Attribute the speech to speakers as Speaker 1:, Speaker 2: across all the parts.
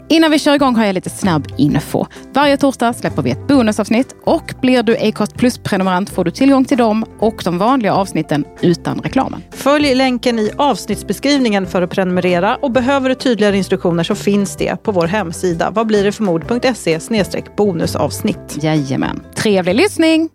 Speaker 1: Innan vi kör igång har jag lite snabb info. Varje torsdag släpper vi ett bonusavsnitt och blir du Acast Plus-prenumerant får du tillgång till dem och de vanliga avsnitten utan reklamen.
Speaker 2: Följ länken i avsnittsbeskrivningen för att prenumerera och behöver du tydligare instruktioner så finns det på vår hemsida vadblidetförmod.se/bonusavsnitt.
Speaker 1: Jajamän. Trevlig lyssning!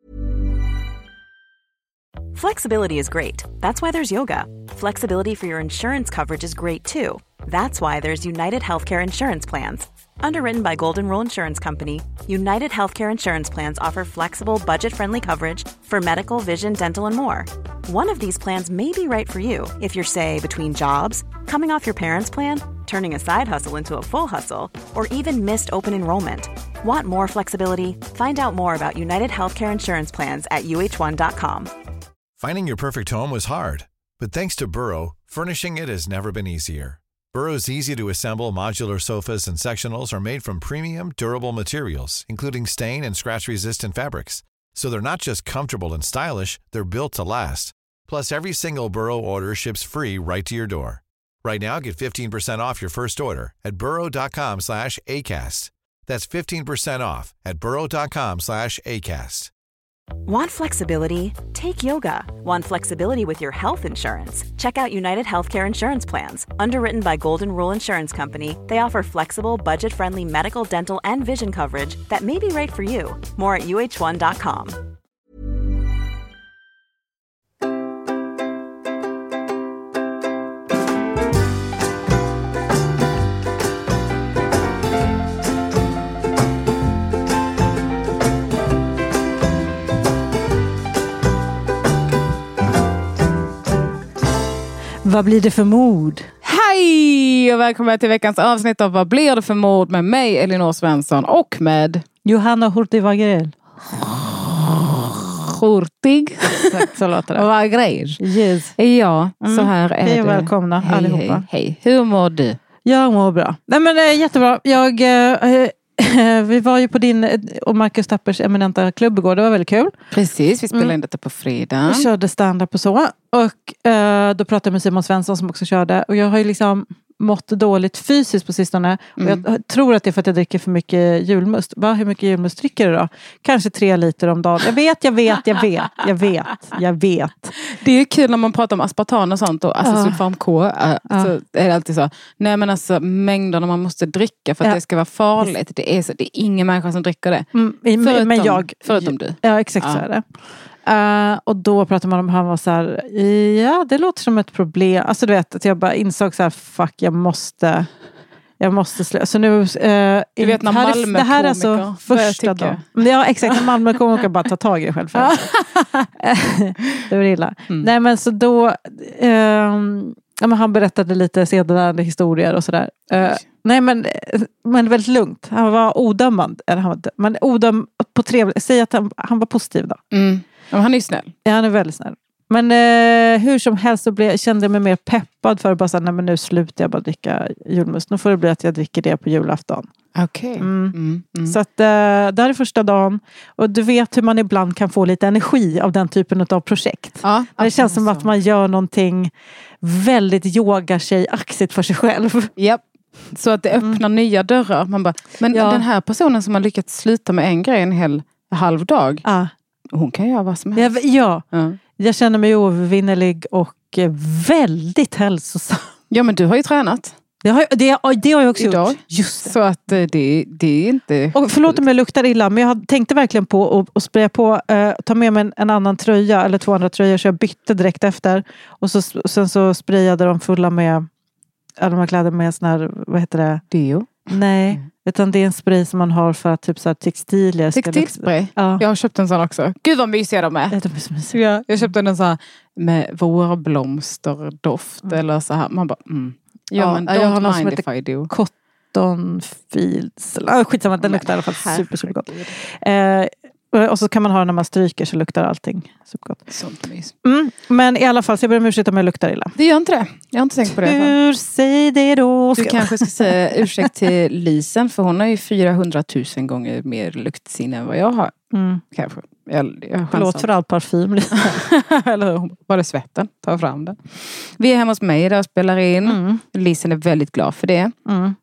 Speaker 3: Flexibility is great. That's why there's yoga. Flexibility for your insurance coverage is great too. That's why there's United Healthcare Insurance Plans. Underwritten by Golden Rule Insurance Company, United Healthcare Insurance Plans offer flexible, budget-friendly coverage for medical, vision, dental, and more. One of these plans may be right for you if you're, say, between jobs, coming off your parents' plan, turning a side hustle into a full hustle, or even missed open enrollment. Want more flexibility? Find out more about United Healthcare Insurance Plans at uh1.com.
Speaker 4: Finding your perfect home was hard, but thanks to Burrow, furnishing it has never been easier. Burrow's easy-to-assemble modular sofas and sectionals are made from premium, durable materials, including stain and scratch-resistant fabrics. So they're not just comfortable and stylish, they're built to last. Plus, every single Burrow order ships free right to your door. Right now, get 15% off your first order at burrow.com/ACAST. That's 15% off at burrow.com/ACAST.
Speaker 3: Want flexibility? Take yoga. Want flexibility with your health insurance? Check out United Healthcare Insurance Plans. Underwritten by Golden Rule Insurance Company, they offer flexible, budget-friendly medical, dental, and vision coverage that may be right for you. More at uh1.com.
Speaker 2: Vad blir det för mord?
Speaker 1: Hej och välkommen till veckans avsnitt av Vad blir det för mord med mig, Elinor Svensson, och med
Speaker 2: Johanna Hurtig Wagrell.
Speaker 1: Hurtig.
Speaker 2: Så låter det.
Speaker 1: Wagrell.
Speaker 2: Yes.
Speaker 1: Ja, så här är
Speaker 2: Hej och
Speaker 1: det.
Speaker 2: välkomna allihopa.
Speaker 1: Hej. Hur mår du?
Speaker 2: Jag mår bra. Nej men jättebra. Vi var ju på din och Marcus Tappers eminenta klubb igår. Det var väldigt kul.
Speaker 1: Precis, vi spelade in detta på fredag.
Speaker 2: Vi körde stand-up och så. Och då pratade jag med Simon Svensson som också körde. Och jag har ju liksom mått dåligt fysiskt på sistone. Och jag tror att det är för att jag dricker för mycket julmust. Hur mycket julmust dricker du då? Kanske 3 liter om dagen. Jag vet.
Speaker 1: Det är ju kul när man pratar om aspartam och sånt och sulfam K. Så är det alltid så. Nej men alltså mängderna man måste dricka för att det ska vara farligt. Det är ingen människa som dricker det. Förutom du.
Speaker 2: Ja, exakt så är det. Och då pratade man om han var så här, ja det låter som ett problem. Alltså du vet att jag bara insåg så här, fuck jag måste slå. Så nu
Speaker 1: du vet när Malmö
Speaker 2: det här är alltså första dagen. Ja exakt, när Malmö komiker bara ta tag i det själv. Det var illa. Nej men så då men han berättade lite sedelärande historier och sådär. Nej men väldigt lugnt. Han var odömande. Men på trevligt. Säg att han var positiv då.
Speaker 1: Ja, han är snäll.
Speaker 2: Ja, han är väldigt snäll. Men hur som helst så kände jag mig mer peppad för att bara säga, nej men nu slutar jag bara dricka julmust. Nu får det bli att jag dricker det på julafton.
Speaker 1: Okej.
Speaker 2: Så att där är första dagen. Och du vet hur man ibland kan få lite energi av den typen av projekt.
Speaker 1: Ja,
Speaker 2: det känns som att man gör någonting väldigt yoga-tjej-aktigt för sig själv.
Speaker 1: Japp. Så att det öppnar nya dörrar. Man bara, men den här personen som har lyckats sluta med en grej en halv dag. Hon kan göra vad som helst.
Speaker 2: Ja. Jag känner mig oövervinnerlig och väldigt hälsosam.
Speaker 1: Ja, men du har ju tränat.
Speaker 2: Det har jag också
Speaker 1: idag
Speaker 2: gjort. Just det.
Speaker 1: Så att det är inte...
Speaker 2: Och förlåt om jag luktar illa, men jag tänkte verkligen på att spraya på, ta med mig en annan tröja eller 2 andra tröjor, så jag bytte direkt efter. Och sen så sprayade de fulla med alla de här kläder med sån här, vad heter det?
Speaker 1: Deo?
Speaker 2: Nej, utan det är en spray som man har för att typ så här textilier.
Speaker 1: Textilspray? Ja. Jag har köpt en sån också. Gud vad mysiga de är.
Speaker 2: De är så mysiga.
Speaker 1: Jag köpte en sån här med vårblomsterdoft eller så här. Man bara, men
Speaker 2: jag har någon som
Speaker 1: mind if I do.
Speaker 2: Cotton Fields. Skitsamma, den luktar i alla fall supergott. Och så kan man ha den när man stryker så luktar allting supergott.
Speaker 1: Sånt mys.
Speaker 2: Men i alla fall, så jag ber om ursäkt om jag luktar illa.
Speaker 1: Det gör inte det. Jag har inte tänkt på det.
Speaker 2: Säg det då.
Speaker 1: Du kanske ska säga ursäkt till Lisen, för hon har ju 400 000 gånger mer luktsinne än vad jag har. Kanske.
Speaker 2: Förlåt för all parfym.
Speaker 1: Eller var det svetten? Ta fram det. Vi är hemma hos mig där och spelar in. Lisen är väldigt glad för det.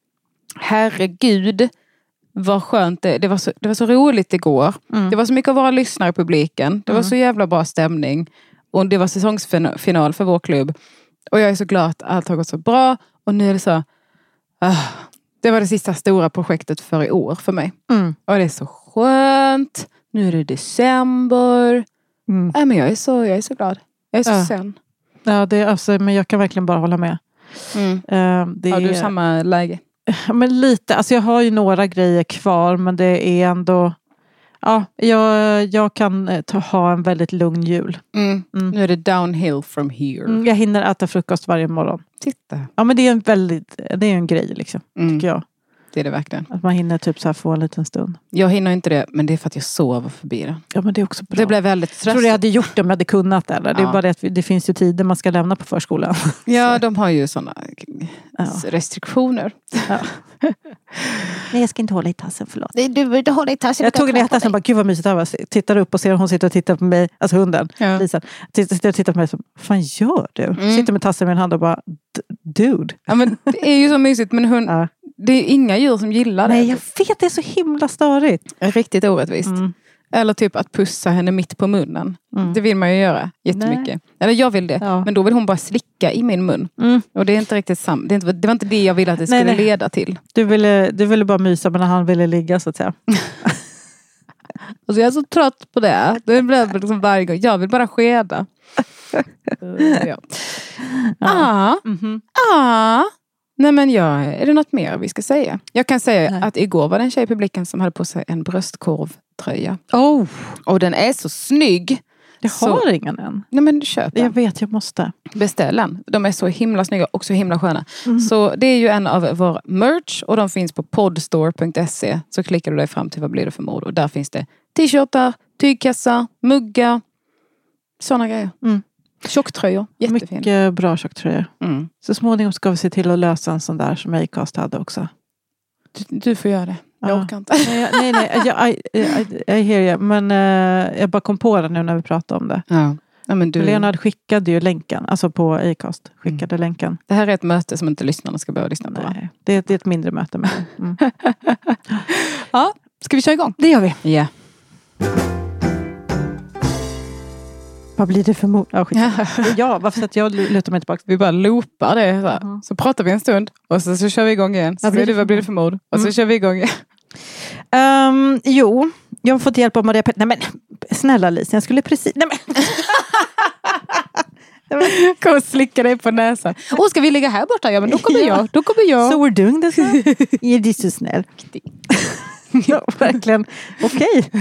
Speaker 1: herregud vad skönt det var så roligt igår. Det var så mycket av våra lyssnare i publiken. Det var så jävla bra stämning. Och det var säsongsfinal för vår klubb. Och jag är så glad att allt har gått så bra. Och nu är det så... det var det sista stora projektet för i år för mig. Och det är så skönt. Nu är det december. Men jag är så glad. Jag är så sen.
Speaker 2: Ja, det är, alltså, men jag kan verkligen bara hålla med.
Speaker 1: Har du samma läge?
Speaker 2: Men lite, alltså jag har ju några grejer kvar, men det är ändå... Ja, jag kan ha en väldigt lugn jul.
Speaker 1: Nu är det downhill from here.
Speaker 2: Jag hinner äta frukost varje morgon.
Speaker 1: Titta.
Speaker 2: Ja, men det är en grej liksom, tycker jag.
Speaker 1: Det är det verkligen.
Speaker 2: Att man hinner typ så här få en liten stund.
Speaker 1: Jag hinner inte det, men det är för att jag sover förbi det.
Speaker 2: Ja, men det är också bra.
Speaker 1: Det blev väldigt stressigt.
Speaker 2: Jag tror jag hade gjort det om jag hade kunnat det. Eller? Det är bara det att det finns ju tider man ska lämna på förskolan.
Speaker 1: Ja, de har ju sådana restriktioner.
Speaker 2: Ja. Nej, jag ska inte hålla i tassen, förlåt.
Speaker 1: Nej, du vill inte hålla i tassen.
Speaker 2: Jag tog den i tassen och bara, gud vad mysigt det var. Tittar upp och ser hon sitter och tittar på mig. Alltså hunden, Lisa. Sitter och tittar på mig och fan gör du? Sitter med tassen i min hand och bara, dude.
Speaker 1: Ja, men det är ju så mysigt, men hon... Det är inga djur som gillar det.
Speaker 2: Nej, jag vet, det är så himla störigt.
Speaker 1: Riktigt orättvist. Eller typ att pussa henne mitt på munnen. Det vill man ju göra jättemycket. Nej. Eller jag vill det. Ja. Men då vill hon bara slicka i min mun. Och det är inte riktigt samma. Det var inte det jag ville att det skulle leda till.
Speaker 2: Du ville bara mysa, men han ville ligga, så att säga.
Speaker 1: Alltså jag är så trött på det. Det blir liksom varje gång. Jag vill bara skeda. Nej, men är det något mer vi ska säga? Jag kan säga att igår var det en tjej i publiken som hade på sig en bröstkorvtröja. Och den är så snygg.
Speaker 2: Jag har ingen än.
Speaker 1: Nej, men köp den.
Speaker 2: Jag vet, jag måste.
Speaker 1: Beställ den. De är så himla snygga och så himla sköna. Så det är ju en av vår merch och de finns på podstore.se. Så klickar du dig fram till vad blir det för mode. Och där finns det t-shirtar, tygkassar, muggar, sådana grejer. Tjocktröjor, jättefin.
Speaker 2: Mycket bra tjocktröjor. Så småningom ska vi se till att lösa en sån där som Acast hade också.
Speaker 1: Du får göra det. Jag orkar inte.
Speaker 2: Nej, jag hear you. Men jag bara kom på det nu när vi pratade om det.
Speaker 1: Ja, men
Speaker 2: Leonard skickade ju länken. Alltså på Acast. Skickade länken.
Speaker 1: Det här är ett möte som inte lyssnarna ska behöva lyssna på.
Speaker 2: Nej, det är ett mindre möte med.
Speaker 1: Ja, ska vi köra igång?
Speaker 2: Det gör vi.
Speaker 1: Ja.
Speaker 2: Vad blir det för mod? Varför att jag lutar mig tillbaka?
Speaker 1: Vi bara loopar det. Så pratar vi en stund. Och så kör vi igång igen. Så vad blir det för mod? Och så kör vi igång igen.
Speaker 2: Jo, jag har fått hjälp av Maria Nej men, snälla Lisa, jag skulle precis... Nej men...
Speaker 1: Kom och slicka dig på näsan. Ska vi ligga här borta? Ja, men då kommer jag.
Speaker 2: So we're doing this. Ja, det är så snäll. Ja, verkligen. Okej.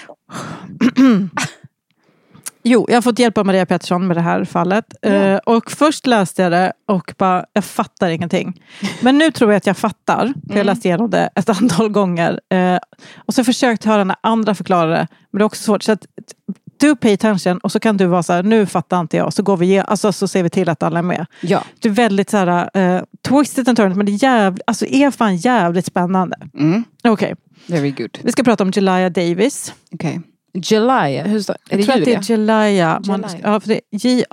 Speaker 2: Jo, jag har fått hjälp av Maria Pettersson med det här fallet. Och först läste jag det och bara, jag fattar ingenting. Men nu tror jag att jag fattar. För jag läste igenom det ett antal gånger. Och så försökt höra när andra förklarar det. Men det är också svårt. Så att du pay attention och så kan du vara så här, nu fattar inte jag. Så går vi så ser vi till att alla är med.
Speaker 1: Ja.
Speaker 2: Det är väldigt så här, twisted and turned, men det är fan jävligt spännande. Okej.
Speaker 1: Very good.
Speaker 2: Vi ska prata om Jelaya Davis.
Speaker 1: Okej. Jelaya, hur står det?
Speaker 2: Jag tror att det är Jelaya. Ja, för det är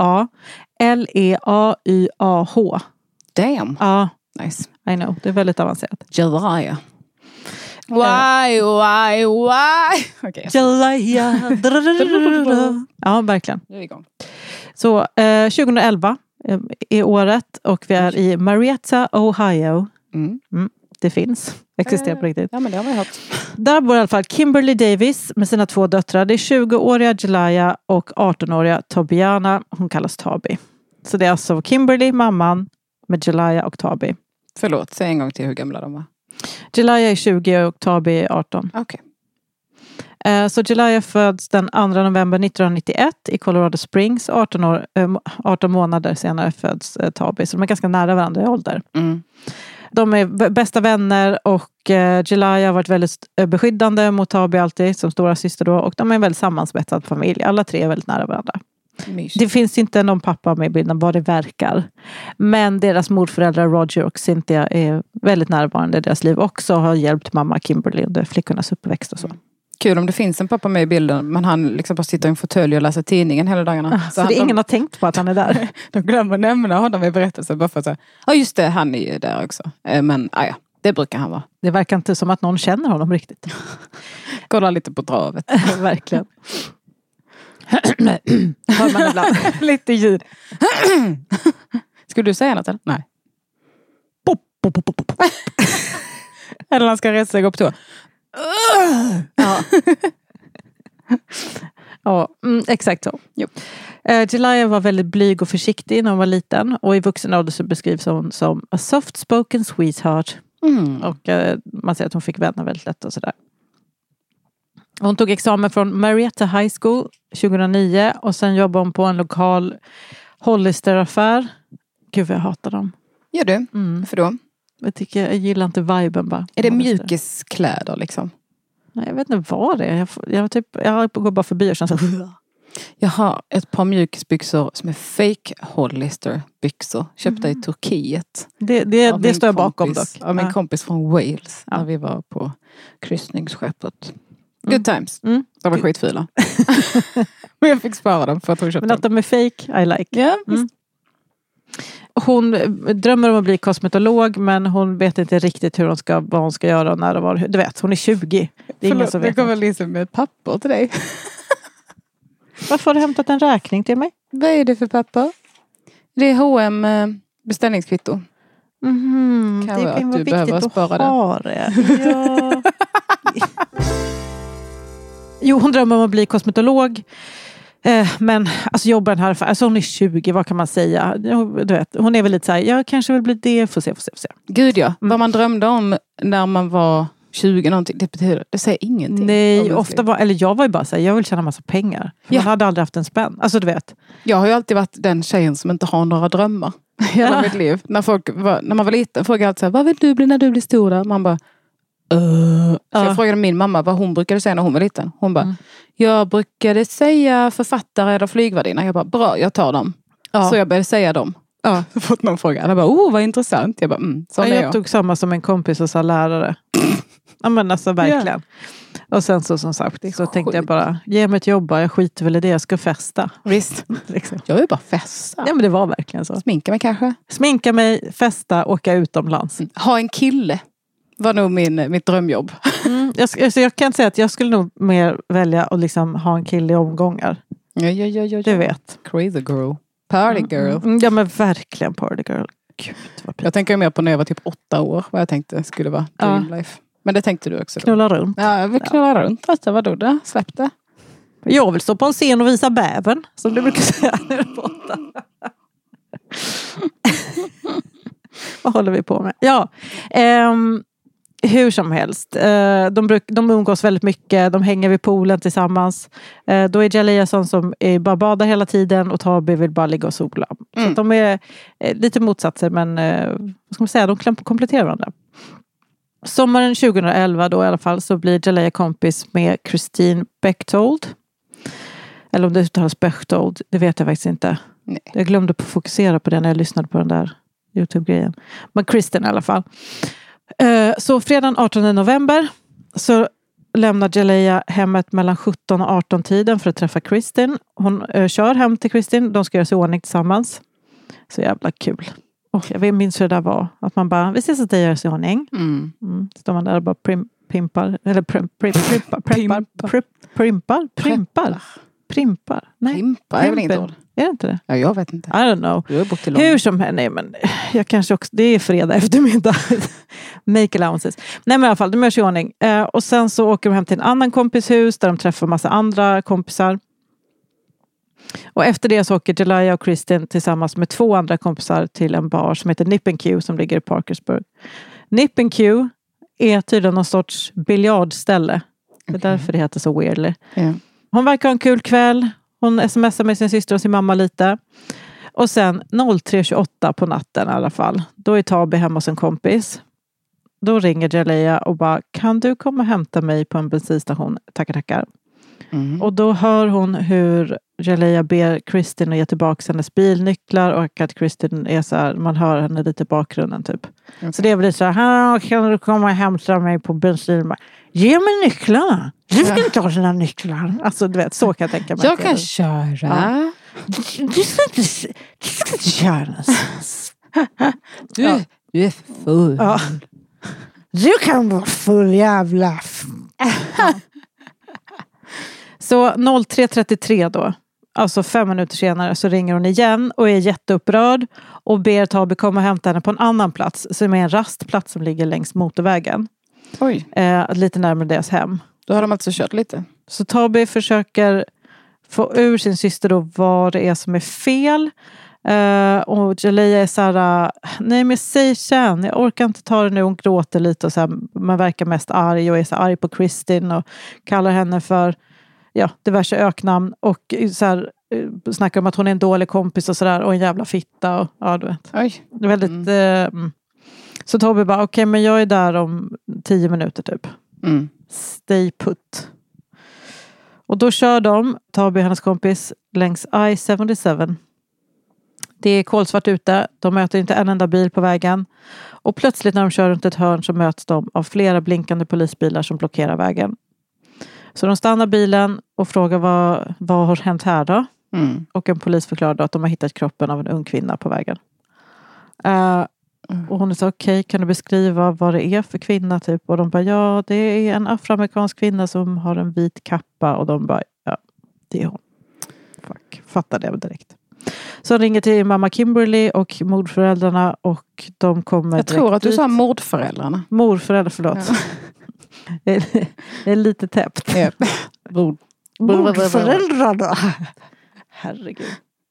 Speaker 2: J-A-L-E-A-Y-A-H.
Speaker 1: Damn.
Speaker 2: Ja.
Speaker 1: Nice.
Speaker 2: I know, det är väldigt avancerat.
Speaker 1: Jelaya. Why? Okay.
Speaker 2: Jelaya. Ja, verkligen.
Speaker 1: Nu är vi igång.
Speaker 2: Så 2011 är året och vi är i Marietta, Ohio. Det finns. Existerar på riktigt.
Speaker 1: Ja, men det har vi hört.
Speaker 2: Där bor i alla fall Kimberly Davis med sina 2 döttrar. Det är 20-åriga Jelaya och 18-åriga Tobiana. Hon kallas Tabi. Så det är alltså Kimberly, mamman, med Jelaya och Tabi.
Speaker 1: Förlåt, säg en gång till hur gamla de var.
Speaker 2: Jelaya är 20 och Tabi är 18.
Speaker 1: Okej.
Speaker 2: Så Jelaya föds den 2 november 1991 i Colorado Springs. 18 månader senare föds Tabi. Så de är ganska nära varandra i ålder. De är bästa vänner och Jelaya har varit väldigt beskyddande mot Tabi alltid som stora syster då. Och de är en väldigt sammansvetsad familj. Alla 3 är väldigt nära varandra. Mysigt. Det finns inte någon pappa med i bilden vad det verkar. Men deras morföräldrar Roger och Cynthia är väldigt närvarande i deras liv också. Har hjälpt mamma Kimberly under flickornas uppväxt och så.
Speaker 1: Kul om det finns en pappa med i bilden. Men han liksom bara sitter i en fåtölj och läser tidningen hela dagarna.
Speaker 2: Så det ingen har tänkt på att han är där.
Speaker 1: De glömmer nämna honom i berättelsen. Bara för att säga, ja just det, han är ju där också. Men ja, Det brukar han vara.
Speaker 2: Det verkar inte som att någon känner honom riktigt.
Speaker 1: Kolla lite på travet.
Speaker 2: Verkligen. Hör man ibland. Lite ljud.
Speaker 1: Skulle du säga något eller? Nej. Eller han ska resa sig och gå på tå.
Speaker 2: Ja. Ja, exakt så. Jalaiah var väldigt blyg och försiktig när hon var liten. Och i vuxen ålder så beskrivs hon som a soft-spoken sweetheart. Och man ser att hon fick vänner väldigt lätt och sådär. Hon tog examen från Marietta High School 2009. Och sen jobbade hon på en lokal Hollister-affär. Gud vad jag hatar dem.
Speaker 1: Gör du? Varför då?
Speaker 2: Jag gillar inte viben bara.
Speaker 1: Är det mjukiskläder liksom?
Speaker 2: Nej, jag vet inte vad det är. Jag går bara förbi och känner så.
Speaker 1: Jag har ett par mjukisbyxor som är fake Hollister byxor. Köpta i Turkiet.
Speaker 2: Det står jag bakom dock.
Speaker 1: Av min kompis från Wales. När vi var på kryssningsskeppet. Good times. De var skitfula. Men jag fick spara dem för att hon köpte dem.
Speaker 2: Men att de är fake, I like.
Speaker 1: Ja,
Speaker 2: Hon drömmer om att bli kosmetolog, men hon vet inte riktigt vad hon ska göra och när det var. Du vet, hon är 20. Det är ingen som vet.
Speaker 1: Det kommer liksom med ett papper till dig.
Speaker 2: Varför har du hämtat en räkning till mig?
Speaker 1: Vad är det för papper? Det är H&M beställningskvitto.
Speaker 2: Det kan vara viktigt att ha det. Ja. Jo, hon drömmer om att bli kosmetolog. Men alltså jobbar den här, alltså hon är 20, vad kan man säga? Du vet, hon är väl lite så här, jag kanske vill bli det, får se.
Speaker 1: Gud ja, vad man drömde om när man var 20 någonting, det säger ingenting.
Speaker 2: Nej, ofta jag var ju bara så här, jag vill tjäna massa pengar. Man hade aldrig haft en spänn, alltså du vet.
Speaker 1: Jag har ju alltid varit den tjejen som inte har några drömmar hela mitt liv. När man var liten frågade alltid så här, vad vill du bli när du blir stor där? Man bara, Så jag frågade min mamma vad hon brukade säga när hon var liten. Hon bara, jag brukade säga författare eller flygvärdinna. Jag bara, bra, jag tar dem. Så jag började säga dem. Så fått någon fråga. Jag bara, vad intressant. Jag bara,
Speaker 2: jag tog samma som en kompis och sa lärare. Ja men alltså verkligen. Och sen så som sagt, så tänkte jag bara, ge mig ett jobb, jag skiter väl i det, jag ska festa.
Speaker 1: Visst, liksom. Jag vill bara festa.
Speaker 2: Ja men det var verkligen så.
Speaker 1: Sminka mig kanske.
Speaker 2: Sminka mig, festa, åka utomlands.
Speaker 1: Ha en kille var nog mitt drömjobb.
Speaker 2: Jag kan säga att jag skulle nog mer välja att liksom ha en kille i omgångar.
Speaker 1: Ja.
Speaker 2: Du vet.
Speaker 1: Crazy girl. Party girl.
Speaker 2: Ja men verkligen party girl. Gud,
Speaker 1: jag tänker mer på när jag var typ 8 år. Vad jag tänkte skulle vara dream life. Men det tänkte du också då.
Speaker 2: Knulla runt.
Speaker 1: Ja, jag vill knulla runt. Alltså, vadå det? Släpp det.
Speaker 2: Jag vill stå på en scen och visa bävern. Som du brukar säga när du är borta. Vad håller vi på med? Ja. Hur som helst. De umgås väldigt mycket. De hänger vid poolen tillsammans. Då är Jalaiah sån som bara badar hela tiden. Och Tabi vill bara ligga och sola. Så de är lite motsatser. Men vad ska man säga? De kompletterar varandra. Sommaren 2011 då i alla fall så blir Jalaiah kompis med Christine Bechtold. Eller om det uttalas Bechtold, det vet jag faktiskt inte.
Speaker 1: Nej.
Speaker 2: Jag glömde att fokusera på det när jag lyssnade på den där YouTube-grejen. Men Kristen i alla fall. Så fredagen 18 november så lämnar Jalaiah hemmet mellan 17 och 18 tiden för att träffa Kristin. Hon kör hem till Kristin, de ska göra sig i ordning tillsammans. Så jävla kul. Jag minns hur det där var. Att man bara, vi ses att det görs i ordning. Står man där och bara primpar. Eller primpar. Nej.
Speaker 1: Primpar är väl inte ord?
Speaker 2: Är det inte det?
Speaker 1: Ja, jag vet inte.
Speaker 2: I don't know.
Speaker 1: Du har bott i London.
Speaker 2: Hur som helst, nej men jag kanske också, det är fredag eftermiddag. Make allowances. Nej men i alla fall, de görs i ordning. Och sen så åker de hem till en annan kompishus där de träffar massa andra kompisar. Och efter det så åker Jalaiah och Kristin tillsammans med 2 andra kompisar till en bar som heter Nip & Q som ligger i Parkersburg. Nip & Q är tydligen någon sorts biljardställe. Det är därför det heter så weirdly.
Speaker 1: Yeah.
Speaker 2: Hon verkar ha en kul kväll. Hon smsar med sin syster och sin mamma lite. Och sen 03:28 på natten i alla fall. Då är Tabi hemma hos en kompis. Då ringer Jalaiah och bara, kan du komma och hämta mig på en bensinstation? Tackar. Och då hör hon hur Jalaiah ber Kristin att ge tillbaka hennes bilnycklar och att Kristin är så här, man hör henne lite i bakgrunden typ. Okay. Så det blir så här, kan du komma och hämta mig på bensin? Ge mig nycklarna. Du ska inte ha sina nycklar. Alltså du vet, så kan jag tänka mig.
Speaker 1: Jag kan köra. Ja.
Speaker 2: Du ska inte köra.
Speaker 1: Du är full.
Speaker 2: Ja. Du kan vara full jävla... Så 03.33 då, alltså 5 minuter senare, så ringer hon igen och är jätteupprörd och ber Tabi komma och hämta henne på en annan plats som är en rastplats som ligger längs motorvägen.
Speaker 1: Oj.
Speaker 2: Lite närmare deras hem.
Speaker 1: Då har de alltså kört lite.
Speaker 2: Så Tabi försöker få ur sin syster då vad det är som är fel. Och Jalea är så här, nej men säg sen, jag orkar inte ta det nu. Hon gråter lite och så här, man verkar mest arg och är så arg på Kristin och kallar henne för diverse öknamn och så här, snackar om att hon är en dålig kompis och sådär och en jävla fitta och ja, du vet.
Speaker 1: Oj.
Speaker 2: Det är väldigt så Toby bara, okej, men jag är där om 10 minuter typ. Stay put. Och då kör de, Toby och hennes kompis, längs I-77. Det är kolsvart ute, de möter inte en enda bil på vägen. Och plötsligt när de kör runt ett hörn så möts de av flera blinkande polisbilar som blockerar vägen. Så de stannar bilen och frågar vad har hänt här då? Och en polis förklarar då att de har hittat kroppen av en ung kvinna på vägen. Och hon är så okej, kan du beskriva vad det är för kvinna typ? Och de bara, ja det är en afroamerikansk kvinna som har en vit kappa. Och de bara, ja det är hon. Fuck, fattar det direkt. Så de ringer till mamma Kimberly och mordföräldrarna och de kommer.
Speaker 1: Jag tror att du sa mordföräldrarna.
Speaker 2: Mordföräldrar, förlåt. Ja. Det är lite täppt.
Speaker 1: Ja.
Speaker 2: Mordföräldrarna. Herregud.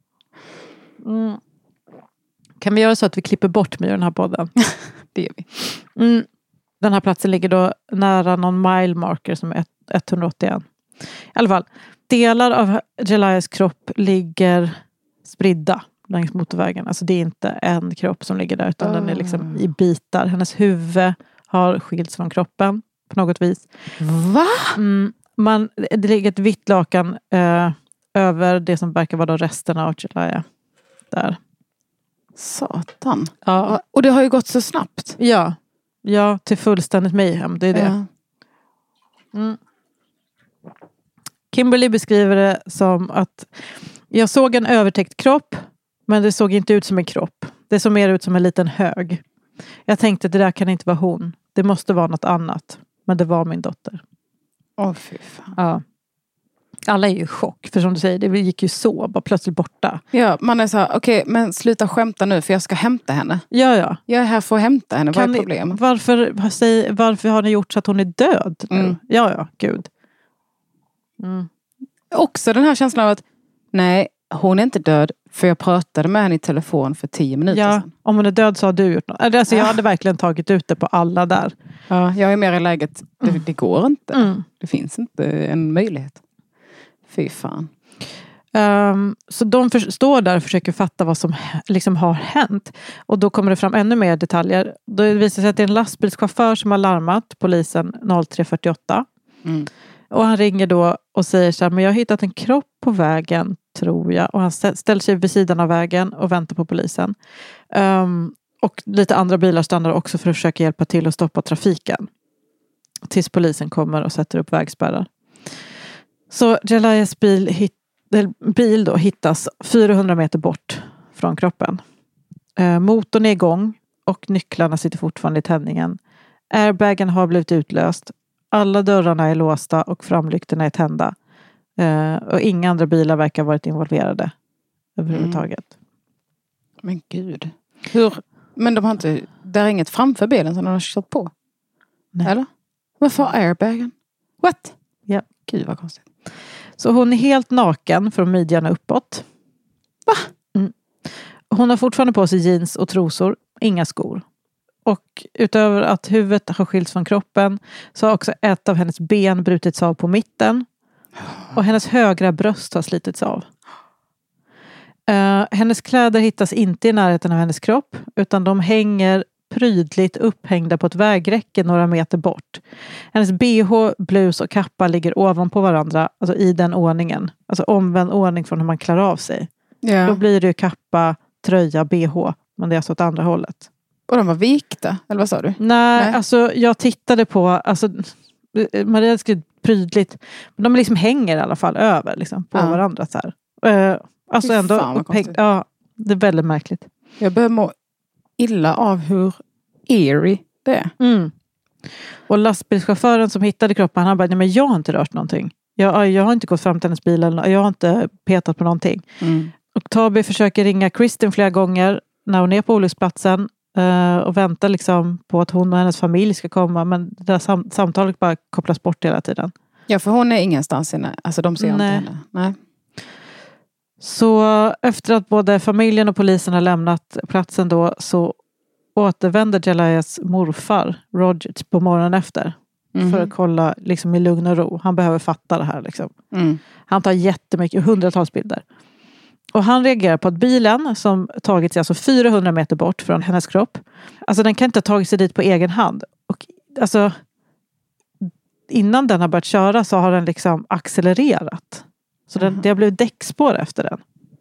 Speaker 2: Kan vi göra så att vi klipper bort mig i den här podden?
Speaker 1: Det gör vi.
Speaker 2: Den här platsen ligger då nära någon mile marker som är 181. I alla fall, delar av Jelias kropp ligger spridda längs motorvägen. Alltså det är inte en kropp som ligger där utan den är liksom i bitar. Hennes huvud har skilts från kroppen på något vis.
Speaker 1: Va?
Speaker 2: Det ligger ett vitt lakan över det som verkar vara då resterna av Jelia där.
Speaker 1: Satan.
Speaker 2: Ja.
Speaker 1: Och det har ju gått så snabbt.
Speaker 2: Ja, till fullständigt mayhem. Det är det. Ja. Kimberly beskriver det som att jag såg en övertäckt kropp, men det såg inte ut som en kropp. Det såg mer ut som en liten hög. Jag tänkte, det där kan inte vara hon. Det måste vara något annat. Men det var min dotter.
Speaker 1: Fy fan.
Speaker 2: Ja. Alla är ju i chock. För som du säger, det gick ju så. Bara plötsligt borta.
Speaker 1: Ja, man är så här, okej, men sluta skämta nu för jag ska hämta henne.
Speaker 2: Ja.
Speaker 1: Jag är här för att hämta henne. Vad är problemet?
Speaker 2: Varför har ni gjort så att hon är död nu? Ja, gud.
Speaker 1: Också den här känslan av att nej, hon är inte död för jag pratade med henne i telefon för 10 minuter sedan.
Speaker 2: Om hon är död så har du gjort något. Alltså, jag hade verkligen tagit ut det på alla där.
Speaker 1: Ja, jag är mer i läget, det går inte. Det finns inte en möjlighet. Fy fan.
Speaker 2: Så de står där och försöker fatta vad som liksom har hänt. Och då kommer det fram ännu mer detaljer. Då visar sig att det är en lastbilschaufför som har larmat polisen 03:48. Och han ringer då och säger så här, men jag har hittat en kropp på vägen, tror jag. Och han ställer sig vid sidan av vägen och väntar på polisen. Och lite andra bilar stannar också för att försöka hjälpa till att stoppa trafiken. Tills polisen kommer och sätter upp vägspärrar. Så Jelias bil då hittas 400 meter bort från kroppen. Motorn är igång och nycklarna sitter fortfarande i tändningen. Airbagen har blivit utlöst. Alla dörrarna är låsta och framlyktorna är tända. Och inga andra bilar verkar ha varit involverade överhuvudtaget.
Speaker 1: Men gud. Men de har inte, där är inget framför bilen som de har kört på?
Speaker 2: Nej.
Speaker 1: Eller? Varför har airbagen? What?
Speaker 2: Ja.
Speaker 1: Gud vad konstigt.
Speaker 2: Så hon är helt naken från midjan uppåt.
Speaker 1: Va?
Speaker 2: Hon har fortfarande på sig jeans och trosor. Inga skor. Och utöver att huvudet har skilts från kroppen så har också ett av hennes ben brutits av på mitten. Och hennes högra bröst har slitits av. Hennes kläder hittas inte i närheten av hennes kropp. Utan de hänger prydligt upphängda på ett vägräcke några meter bort. Hennes bh, blus och kappa ligger ovanpå varandra. Alltså i den ordningen. Alltså omvänd ordning från hur man klarar av sig.
Speaker 1: Yeah.
Speaker 2: Då blir det ju kappa, tröja, bh. Men det är alltså åt andra hållet.
Speaker 1: Och de var vikta, eller vad sa du?
Speaker 2: Nej. Alltså jag tittade på, alltså Maria skrev prydligt, men de liksom hänger i alla fall över liksom, på varandra så här. Alltså ändå ja, det är väldigt märkligt.
Speaker 1: Jag börjar må illa av hur eerie det är.
Speaker 2: Och lastbilschauffören som hittade kroppen, han bara, nej men jag har inte rört någonting. Jag har inte gått fram till hennes bil, eller jag har inte petat på någonting. Och Toby försöker ringa Kristin flera gånger när hon är på olycksplatsen och väntar liksom på att hon och hennes familj ska komma, men det där samtalet bara kopplas bort hela tiden.
Speaker 1: Ja, för hon är ingenstans inne. Alltså de ser inte henne. Nej.
Speaker 2: Så efter att både familjen och polisen har lämnat platsen då, så återvänder Jelayas morfar Roger på morgonen efter. För att kolla liksom i lugn och ro. Han behöver fatta det här liksom. Han tar jättemycket, hundratals bilder. Och han reagerar på att bilen som tagit sig alltså 400 meter bort från hennes kropp. Alltså den kan inte ha tagit sig dit på egen hand. Och alltså innan den har börjat köra så har den liksom accelererat. Så det har blivit däckspår efter den.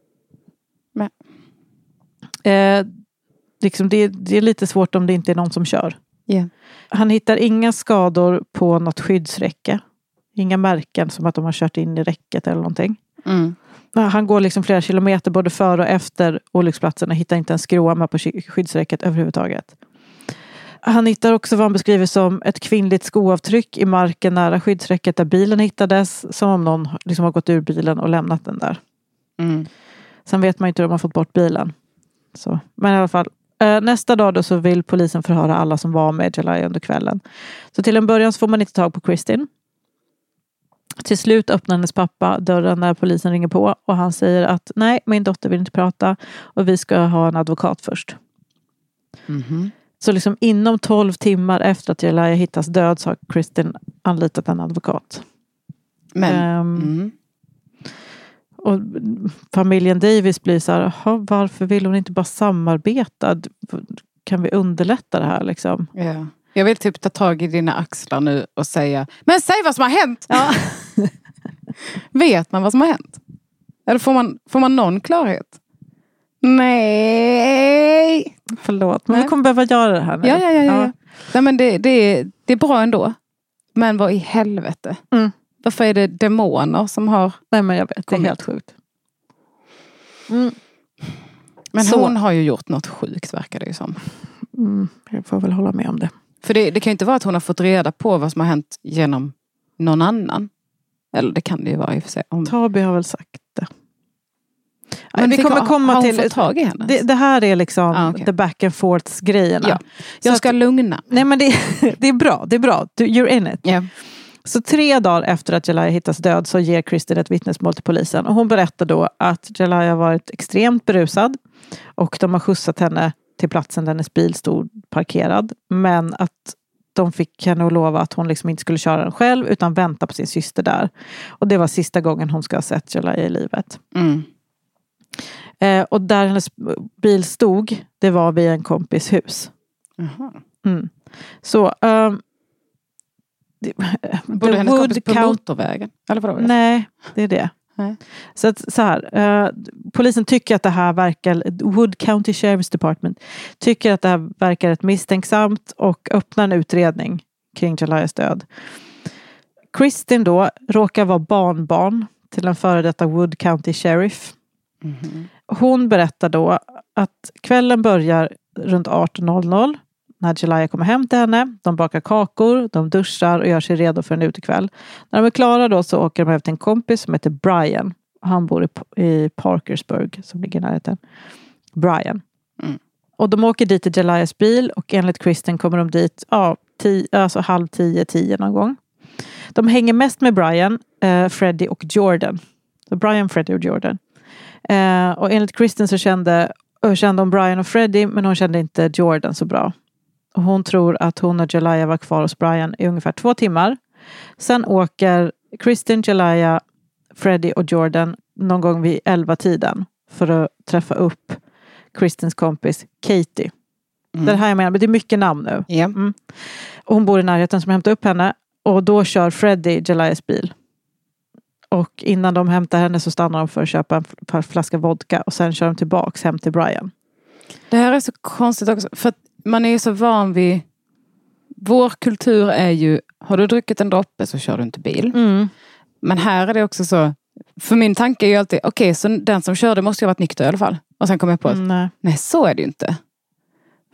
Speaker 2: Liksom det är lite svårt om det inte är någon som kör.
Speaker 1: Yeah.
Speaker 2: Han hittar inga skador på något skyddsräcke. Inga märken som att de har kört in i räcket eller någonting. Han går liksom flera kilometer både före och efter olycksplatsen och hittar inte en skråma på skyddsräcket överhuvudtaget. Han hittar också vad han beskriver som ett kvinnligt skoavtryck i marken nära skyddsräcket där bilen hittades. Som om någon liksom har gått ur bilen och lämnat den där. Sen vet man inte hur de har fått bort bilen. Så. Men i alla fall. Nästa dag då så vill polisen förhöra alla som var med Jelaya under kvällen. Så till en början så får man inte tag på Kristin. Till slut öppnar hennes pappa dörren när polisen ringer på. Och han säger att nej, min dotter vill inte prata. Och vi ska ha en advokat först. Så liksom inom 12 timmar efter att Jelaya hittas död så har Kristin anlitat en advokat. Och familjen Davis blir så här, varför vill hon inte bara samarbeta? Kan vi underlätta det här liksom?
Speaker 1: Ja. Jag vill typ ta tag i dina axlar nu och säga, men säg vad som har hänt!
Speaker 2: Ja.
Speaker 1: Vet man vad som har hänt? Eller får man någon klarhet? Nej!
Speaker 2: Förlåt, men vi kommer behöva göra det här nu.
Speaker 1: Ja. Nej, men det är bra ändå. Men vad i helvete? Varför är det demoner som har...
Speaker 2: Nej, men jag vet, det är helt sjukt.
Speaker 1: Men hon har ju gjort något sjukt, verkar det ju som.
Speaker 2: Jag får väl hålla med om det.
Speaker 1: För det kan ju inte vara att hon har fått reda på vad som har hänt genom någon annan. Eller det kan det ju vara i och för sig.
Speaker 2: Toby har väl sagt det.
Speaker 1: Men
Speaker 2: vi kommer komma
Speaker 1: har hon
Speaker 2: till...
Speaker 1: fått tag i henne?
Speaker 2: Det här är liksom the back and forth grejerna.
Speaker 1: Ja. Jag ska lugna.
Speaker 2: Nej, men det är bra. Det är bra. You're in it.
Speaker 1: Yeah.
Speaker 2: Så 3 dagar efter att Jelaya hittas död så ger Kristin ett vittnesmål till polisen. Och hon berättar då att Jelaya varit extremt berusad. Och de har skjutsat henne till platsen där hennes bil stod parkerad. Men att de fick henne att lova att hon liksom inte skulle köra den själv utan vänta på sin syster där. Och det var sista gången hon ska ha sett Jelaya i livet. Och där hennes bil stod, det var vid en kompis hus. Så...
Speaker 1: Borde hennes kompis på motorvägen? Eller vadå?
Speaker 2: Nej, det är det. Nej. Så här, polisen tycker att det här verkar, Wood County Sheriff's Department tycker att det här verkar ett misstänksamt och öppnar en utredning kring Jelayas död. Kristin då råkar vara barnbarn till en före detta Wood County Sheriff. Hon berättar då att kvällen börjar runt 18:00 när Jelaya kommer hem till henne. De bakar kakor, de duschar och gör sig redo för en utekväll. När de är klara då så åker de över till en kompis som heter Brian. Han bor i Parkersburg som ligger i närheten. Brian. Och de åker dit till Jelayas bil och enligt Kristin kommer de dit 9:30 någon gång. De hänger mest med Brian, Freddie och Jordan. Så Brian, Freddie och Jordan. Och enligt Kristin så kände hon Brian och Freddie men hon kände inte Jordan så bra. Och hon tror att hon och Jelaya var kvar hos Brian i ungefär 2 timmar. Sen åker Kristin, Jelaya, Freddie och Jordan någon gång vid 11-tiden för att träffa upp Kristins kompis Katie. Det här jag menar, men det är mycket namn nu. Och hon bor i närheten som hämtar upp henne. Och då kör Freddie Jelayas bil. Och innan de hämtar henne så stannar de för att köpa en flaska vodka. Och sen kör de tillbaks hem till Brian.
Speaker 1: Det här är så konstigt också. För att man är ju så van vid... Vår kultur är ju... Har du druckit en droppe så kör du inte bil. Men här är det också så... För min tanke är ju alltid... Okej, så den som körde måste ju ha varit nykter i alla fall. Och sen kommer jag på att... Nej, så är det ju inte.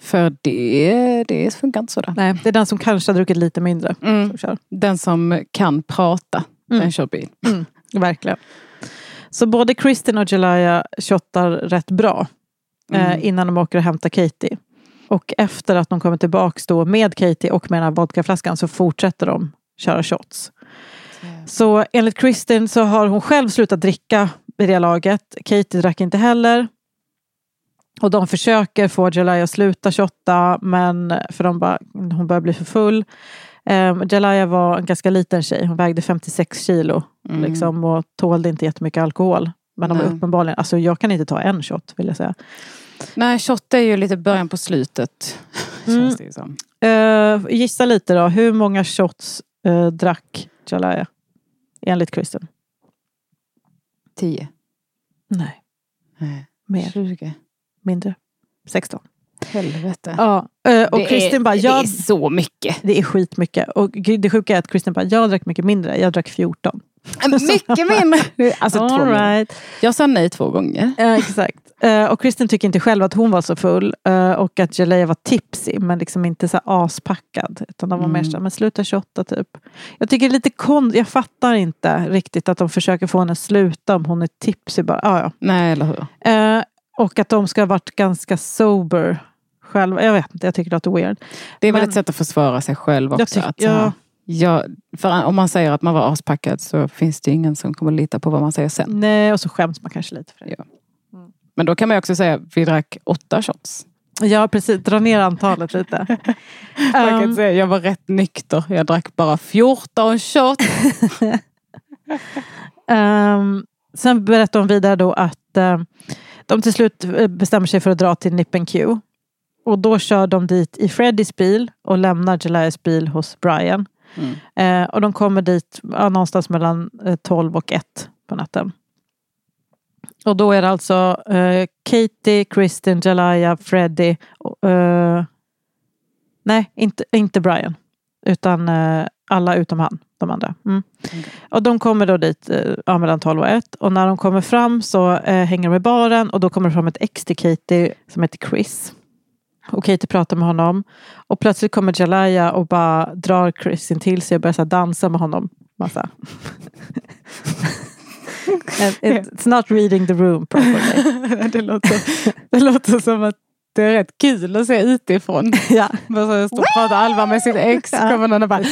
Speaker 1: För det funkar inte sådär.
Speaker 2: Nej, det är den som kanske har druckit lite mindre. Som kör.
Speaker 1: Den som kan prata, den kör bil.
Speaker 2: Verkligen. Så både Kristen och Jalaiah shottar rätt bra innan de åker och hämtar Katie. Och efter att de kommer tillbaka då med Katie och med den här vodkaflaskan så fortsätter de köra shots. Så enligt Kristen så har hon själv slutat dricka i det laget. Katie drack inte heller. Och de försöker få Jalaiah att sluta shotta, men för hon börjar bli för full. Jalaiah var en ganska liten tjej. Hon vägde 56 kilo liksom, och tålde inte jättemycket alkohol. Men de var uppenbarligen, alltså jag kan inte ta en shot, vill jag säga.
Speaker 1: Nej, shot är ju lite början på slutet. Känns det ju som.
Speaker 2: Gissa lite då, hur många shots drack Jalaiah enligt Kristen?
Speaker 1: 10.
Speaker 2: Nej. Mer.
Speaker 1: 20.
Speaker 2: Mindre. 16.
Speaker 1: Helvete.
Speaker 2: Ja, och Kristen bara,
Speaker 1: det är så mycket.
Speaker 2: Det är skitmycket. Och det sjuka är att Kristen bara, jag drack mycket mindre. Jag drack 14.
Speaker 1: Mycket mindre. Alltså
Speaker 2: all right.
Speaker 1: Jag sa nej 2 gånger.
Speaker 2: Exakt. Och Kristen tycker inte själv att hon var så full. Och att Jalaiah var tipsy. Men liksom inte så aspackad. Utan de var mer så, men sluta 28 typ. Jag tycker det är lite jag fattar inte riktigt att de försöker få henne att sluta om hon är tipsy bara. Ja.
Speaker 1: Nej, eller hur?
Speaker 2: Och att de ska ha varit ganska sober själva. Jag vet inte, jag tycker det låter weird.
Speaker 1: Det är väl ett sätt att försvara sig själv också. För om man säger att man var aspackad så finns det ingen som kommer lita på vad man säger sen.
Speaker 2: Nej, och så skäms man kanske lite för det.
Speaker 1: Ja. Men då kan man ju också säga vi drack 8 shots.
Speaker 2: Ja, precis. Dra ner antalet lite.
Speaker 1: Man kan säga jag var rätt nykter. Jag drack bara 14 shots.
Speaker 2: Sen berättar de vidare då att de till slut bestämmer sig för att dra till Nip & Q. Och då kör de dit i Freddys bil och lämnar Jalaiahs bil hos Brian. Och de kommer dit någonstans mellan 12 och 1 på natten. Och då är det alltså Katie, Kristen, Jalaiah, Freddy. Nej, inte Brian. Utan alla utom han, de andra. Och de kommer då dit mellan 12 och 1. Och när de kommer fram så hänger de i baren. Och då kommer det fram ett ex till Katie som heter Chris. Och Katie pratar med honom. Och plötsligt kommer Jalaiah och bara drar Chris in till sig och börjar så dansa med honom. Massa. It's not reading the room properly.
Speaker 1: det låter som att det är rätt kul att se utifrån.
Speaker 2: Ja.
Speaker 1: Bara så står och pratar allvar med sitt ex. Kommer någon och bara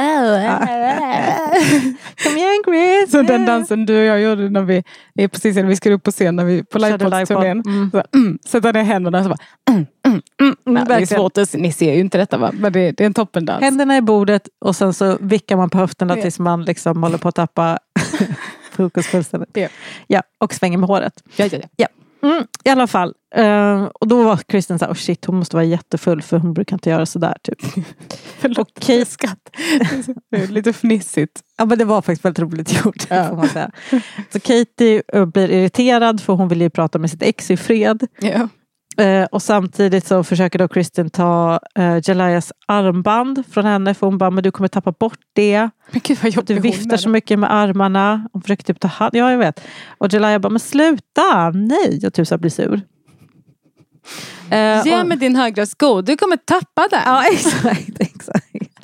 Speaker 2: kom igen Chris.
Speaker 1: Så den dansen du och jag gjorde när vi skulle upp på scen när vi på livepodsturnén. Sätter ner händerna och så bara det är svårt att ni ser ju inte detta va. Men det är en toppendans.
Speaker 2: Händerna i bordet och sen så vickar man på höfterna tills man liksom håller på att tappa fokus fullständigt. Ja, och svänger med håret. Ja. I alla fall. Och då var Kristen så här, shit, hon måste vara jättefull för hon brukar inte göra sådär typ.
Speaker 1: Och Kate skatt. Det är lite fnissigt.
Speaker 2: Ja, men det var faktiskt väldigt roligt gjort. Får man säga. Så Katie blir irriterad för hon vill ju prata med sitt ex i fred.
Speaker 1: Ja.
Speaker 2: Och samtidigt så försöker då Kristen ta Jalaiahs armband från henne. För hon bara, men du kommer tappa bort det.
Speaker 1: Men gud vad jobbigt.
Speaker 2: Du viftar så mycket med armarna. Hon försöker typ ta hand. Ja, jag vet. Och Jalaiah bara, men sluta. Nej. Och typ så blir sur.
Speaker 1: Ge med din högra sko. Du kommer tappa den.
Speaker 2: Ja, exakt.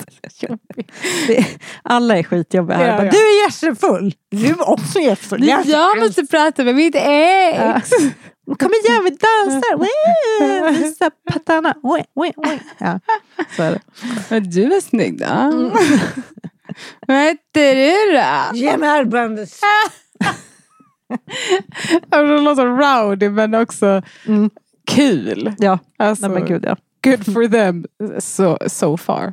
Speaker 2: Alla är skitjobbiga här.
Speaker 1: Ja.
Speaker 2: Du är jättefull. Du är också jättefull.
Speaker 1: Jag måste prata med mitt ex.
Speaker 2: Kom igen, vi dansar. Visa pattarna. Ja, så är det.
Speaker 1: Men du är snygg då. Vad heter du då?
Speaker 2: Ge mig armbandet.
Speaker 1: Det låter rowdy men också kul.
Speaker 2: Ja,
Speaker 1: alltså,
Speaker 2: nej, men gud, ja.
Speaker 1: Good for them so far.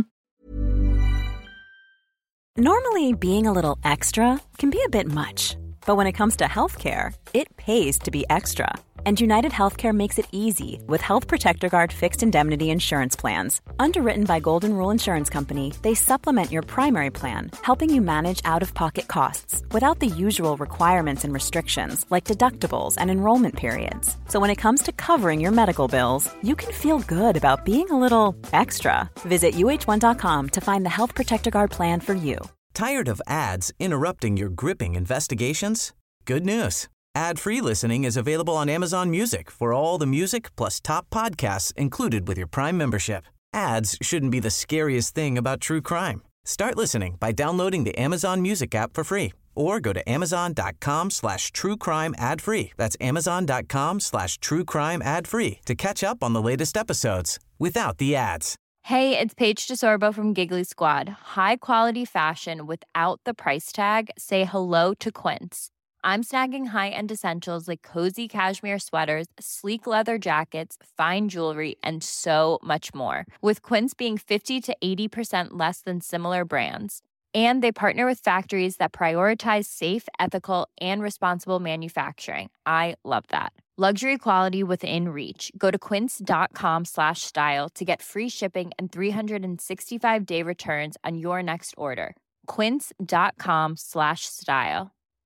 Speaker 3: Normally, being a little extra can be a bit much. But when it comes to healthcare, it pays to be extra. And United Healthcare makes it easy with Health Protector Guard fixed indemnity insurance plans. Underwritten by Golden Rule Insurance Company, they supplement your primary plan, helping you manage out-of-pocket costs without the usual requirements and restrictions like deductibles and enrollment periods. So when it comes to covering your medical bills, you can feel good about being a little extra. Visit uh1.com to find the Health Protector Guard plan for you.
Speaker 5: Tired of ads interrupting your gripping investigations? Good news. Ad-free listening is available on Amazon Music for all the music plus top podcasts included with your Prime membership. Ads shouldn't be the scariest thing about true crime. Start listening by downloading the Amazon Music app for free or go to amazon.com/truecrime ad-free. That's amazon.com/truecrime ad-free to catch up on the latest episodes without the ads.
Speaker 6: Hey, it's Paige DeSorbo from Giggly Squad. High quality fashion without the price tag. Say hello to Quince. I'm snagging high-end essentials like cozy cashmere sweaters, sleek leather jackets, fine jewelry, and so much more. With Quince being 50 to 80% less than similar brands. And they partner with factories that prioritize safe, ethical, and responsible manufacturing. I love that. Luxury quality within reach. Go to quince.com/style to get free shipping and 365-day returns on your next order. quince.com/style.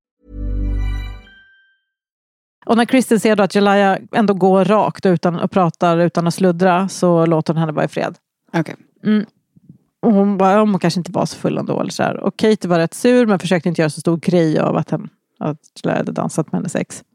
Speaker 2: Och när Kristen ser då att Jalaya ändå går rakt och pratar utan att sluddra, så låter hon henne vara i fred.
Speaker 1: Okej.
Speaker 2: Och hon kanske inte var så full ändå. Eller så här. Och Kate var rätt sur, men försökte inte göra så stor grej av att Jalaya hade dansat med hennes ex.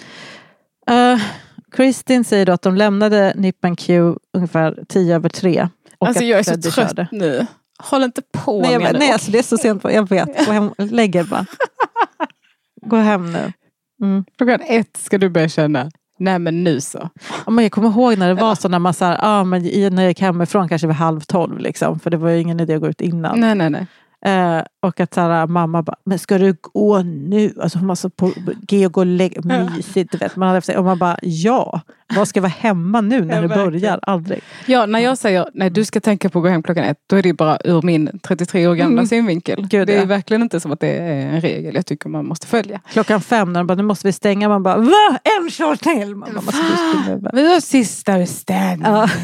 Speaker 2: Kristen säger då att de lämnade Nip and Q ungefär 3:10.
Speaker 1: Alltså jag är så trött nu. Håll inte på
Speaker 2: nej,
Speaker 1: med
Speaker 2: nej, alltså det är så sent på. Jag vet. Gå hem, lägg er bara. Gå hem nu.
Speaker 1: Klockan 1 ska du börja känna. Nej, men nu så.
Speaker 2: Ja, men jag kommer ihåg när det var så, när man så här, men när jag gick hemifrån kanske vid 11:30 liksom, för det var ju ingen idé att gå ut innan.
Speaker 1: Nej.
Speaker 2: Och att så här, mamma bara, men ska du gå nu? Alltså hon var så på G och gå och lägga, mysigt, du vet. Man hade, och man bara, ja, vad ska vara hemma nu när det börjar? Aldrig.
Speaker 1: Ja, när jag säger, nej du ska tänka på att gå hem klockan 1, då är det bara ur min 33 år gamla synvinkel.
Speaker 2: Gud,
Speaker 1: det är verkligen inte som att det är en regel jag tycker man måste följa.
Speaker 2: Klockan 5, när de bara, nu måste vi stänga, man bara, va? En short till! Man bara,
Speaker 1: vi har sista bestämd.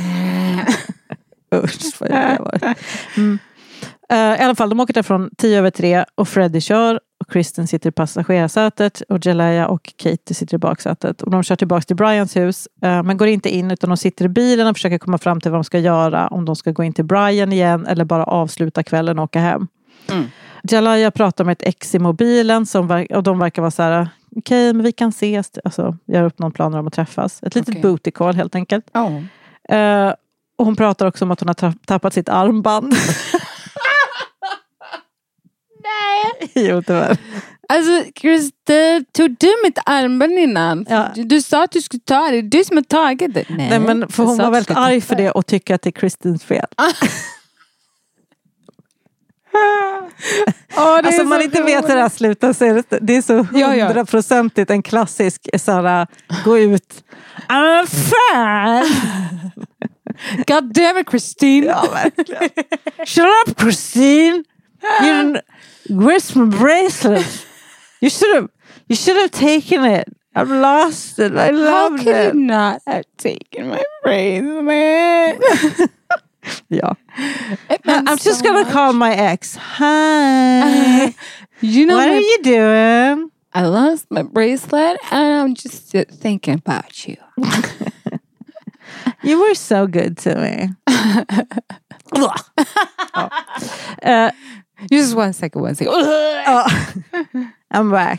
Speaker 2: Usch, vad jag var. I alla fall, de åker därifrån 3:10 och Freddie kör och Kristen sitter i passagerarsätet och Jalaya och Kate sitter i baksätet. Och de kör tillbaka till Brians hus, men går inte in, utan de sitter i bilen och försöker komma fram till vad de ska göra. Om de ska gå in till Brian igen eller bara avsluta kvällen och åka hem. Jalaya pratar med ett ex i mobilen och de verkar vara så här: okej, men vi kan ses. Alltså, gör upp någon planer om att träffas. Ett litet booty call helt enkelt. Och hon pratar också om att hon har tappat sitt armband. Nej. Jo, tyvärr.
Speaker 1: Alltså, Kristen, tog du mitt armband innan? Ja. Du sa att du skulle ta det. Du som har tagit det.
Speaker 2: Nej, men för hon var väldigt arg för det och tycker att det är Kristens fel. Alltså man inte vet hur det här slutar, så det är så 100% en klassisk såhär, gå ut. Fan!
Speaker 1: God damn it, Christine.
Speaker 2: Ja, verkligen. Shut up, Christine. Where's my bracelet? You should have taken it. I've lost it. I loved it.
Speaker 1: How could you not have taken my bracelet?
Speaker 2: Ja. I'm just gonna call my ex. Hi.
Speaker 1: You know
Speaker 2: what are you doing?
Speaker 1: I lost my bracelet and I'm just thinking about you.
Speaker 2: You were so good to me.
Speaker 1: Just one second.
Speaker 2: I'm back.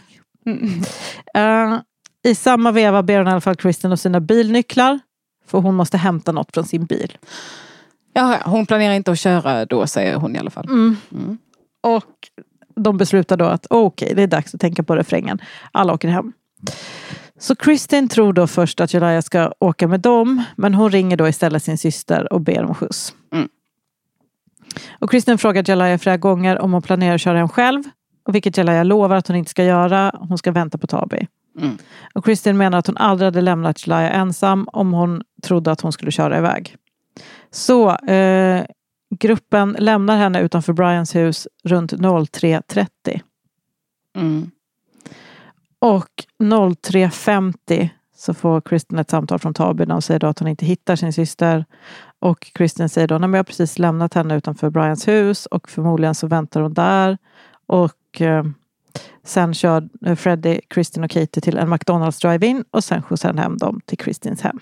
Speaker 2: I samma veva ber hon i alla fall Kristen och sina bilnycklar, för hon måste hämta något från sin bil.
Speaker 1: Ja, hon planerar inte att köra då, säger hon i alla fall.
Speaker 2: Och de beslutar då att okej, det är dags att tänka på refrängen. Alla åker hem. Så Kristen tror då först att Jalaya ska åka med dem, men hon ringer då istället sin syster och ber om skjuts. Och Kristen frågar Jalaya flera gånger om hon planerar att köra hem själv, och vilket Jalaya lovar att hon inte ska göra. Hon ska vänta på Tabi. Och Kristen menar att hon aldrig hade lämnat Jalaya ensam om hon trodde att hon skulle köra iväg. Så gruppen lämnar henne utanför Brians hus runt 03:30. Och 03:50 så får Kristen ett samtal från Tabi där hon säger då att hon inte hittar sin syster. Och Kristen säger då, nej, men jag har precis lämnat henne utanför Brians hus och förmodligen så väntar hon där. Och sen kör Freddie, Kristen och Katie till en McDonald's drive-in och sen skjutsar han hem dem till Kristins hem.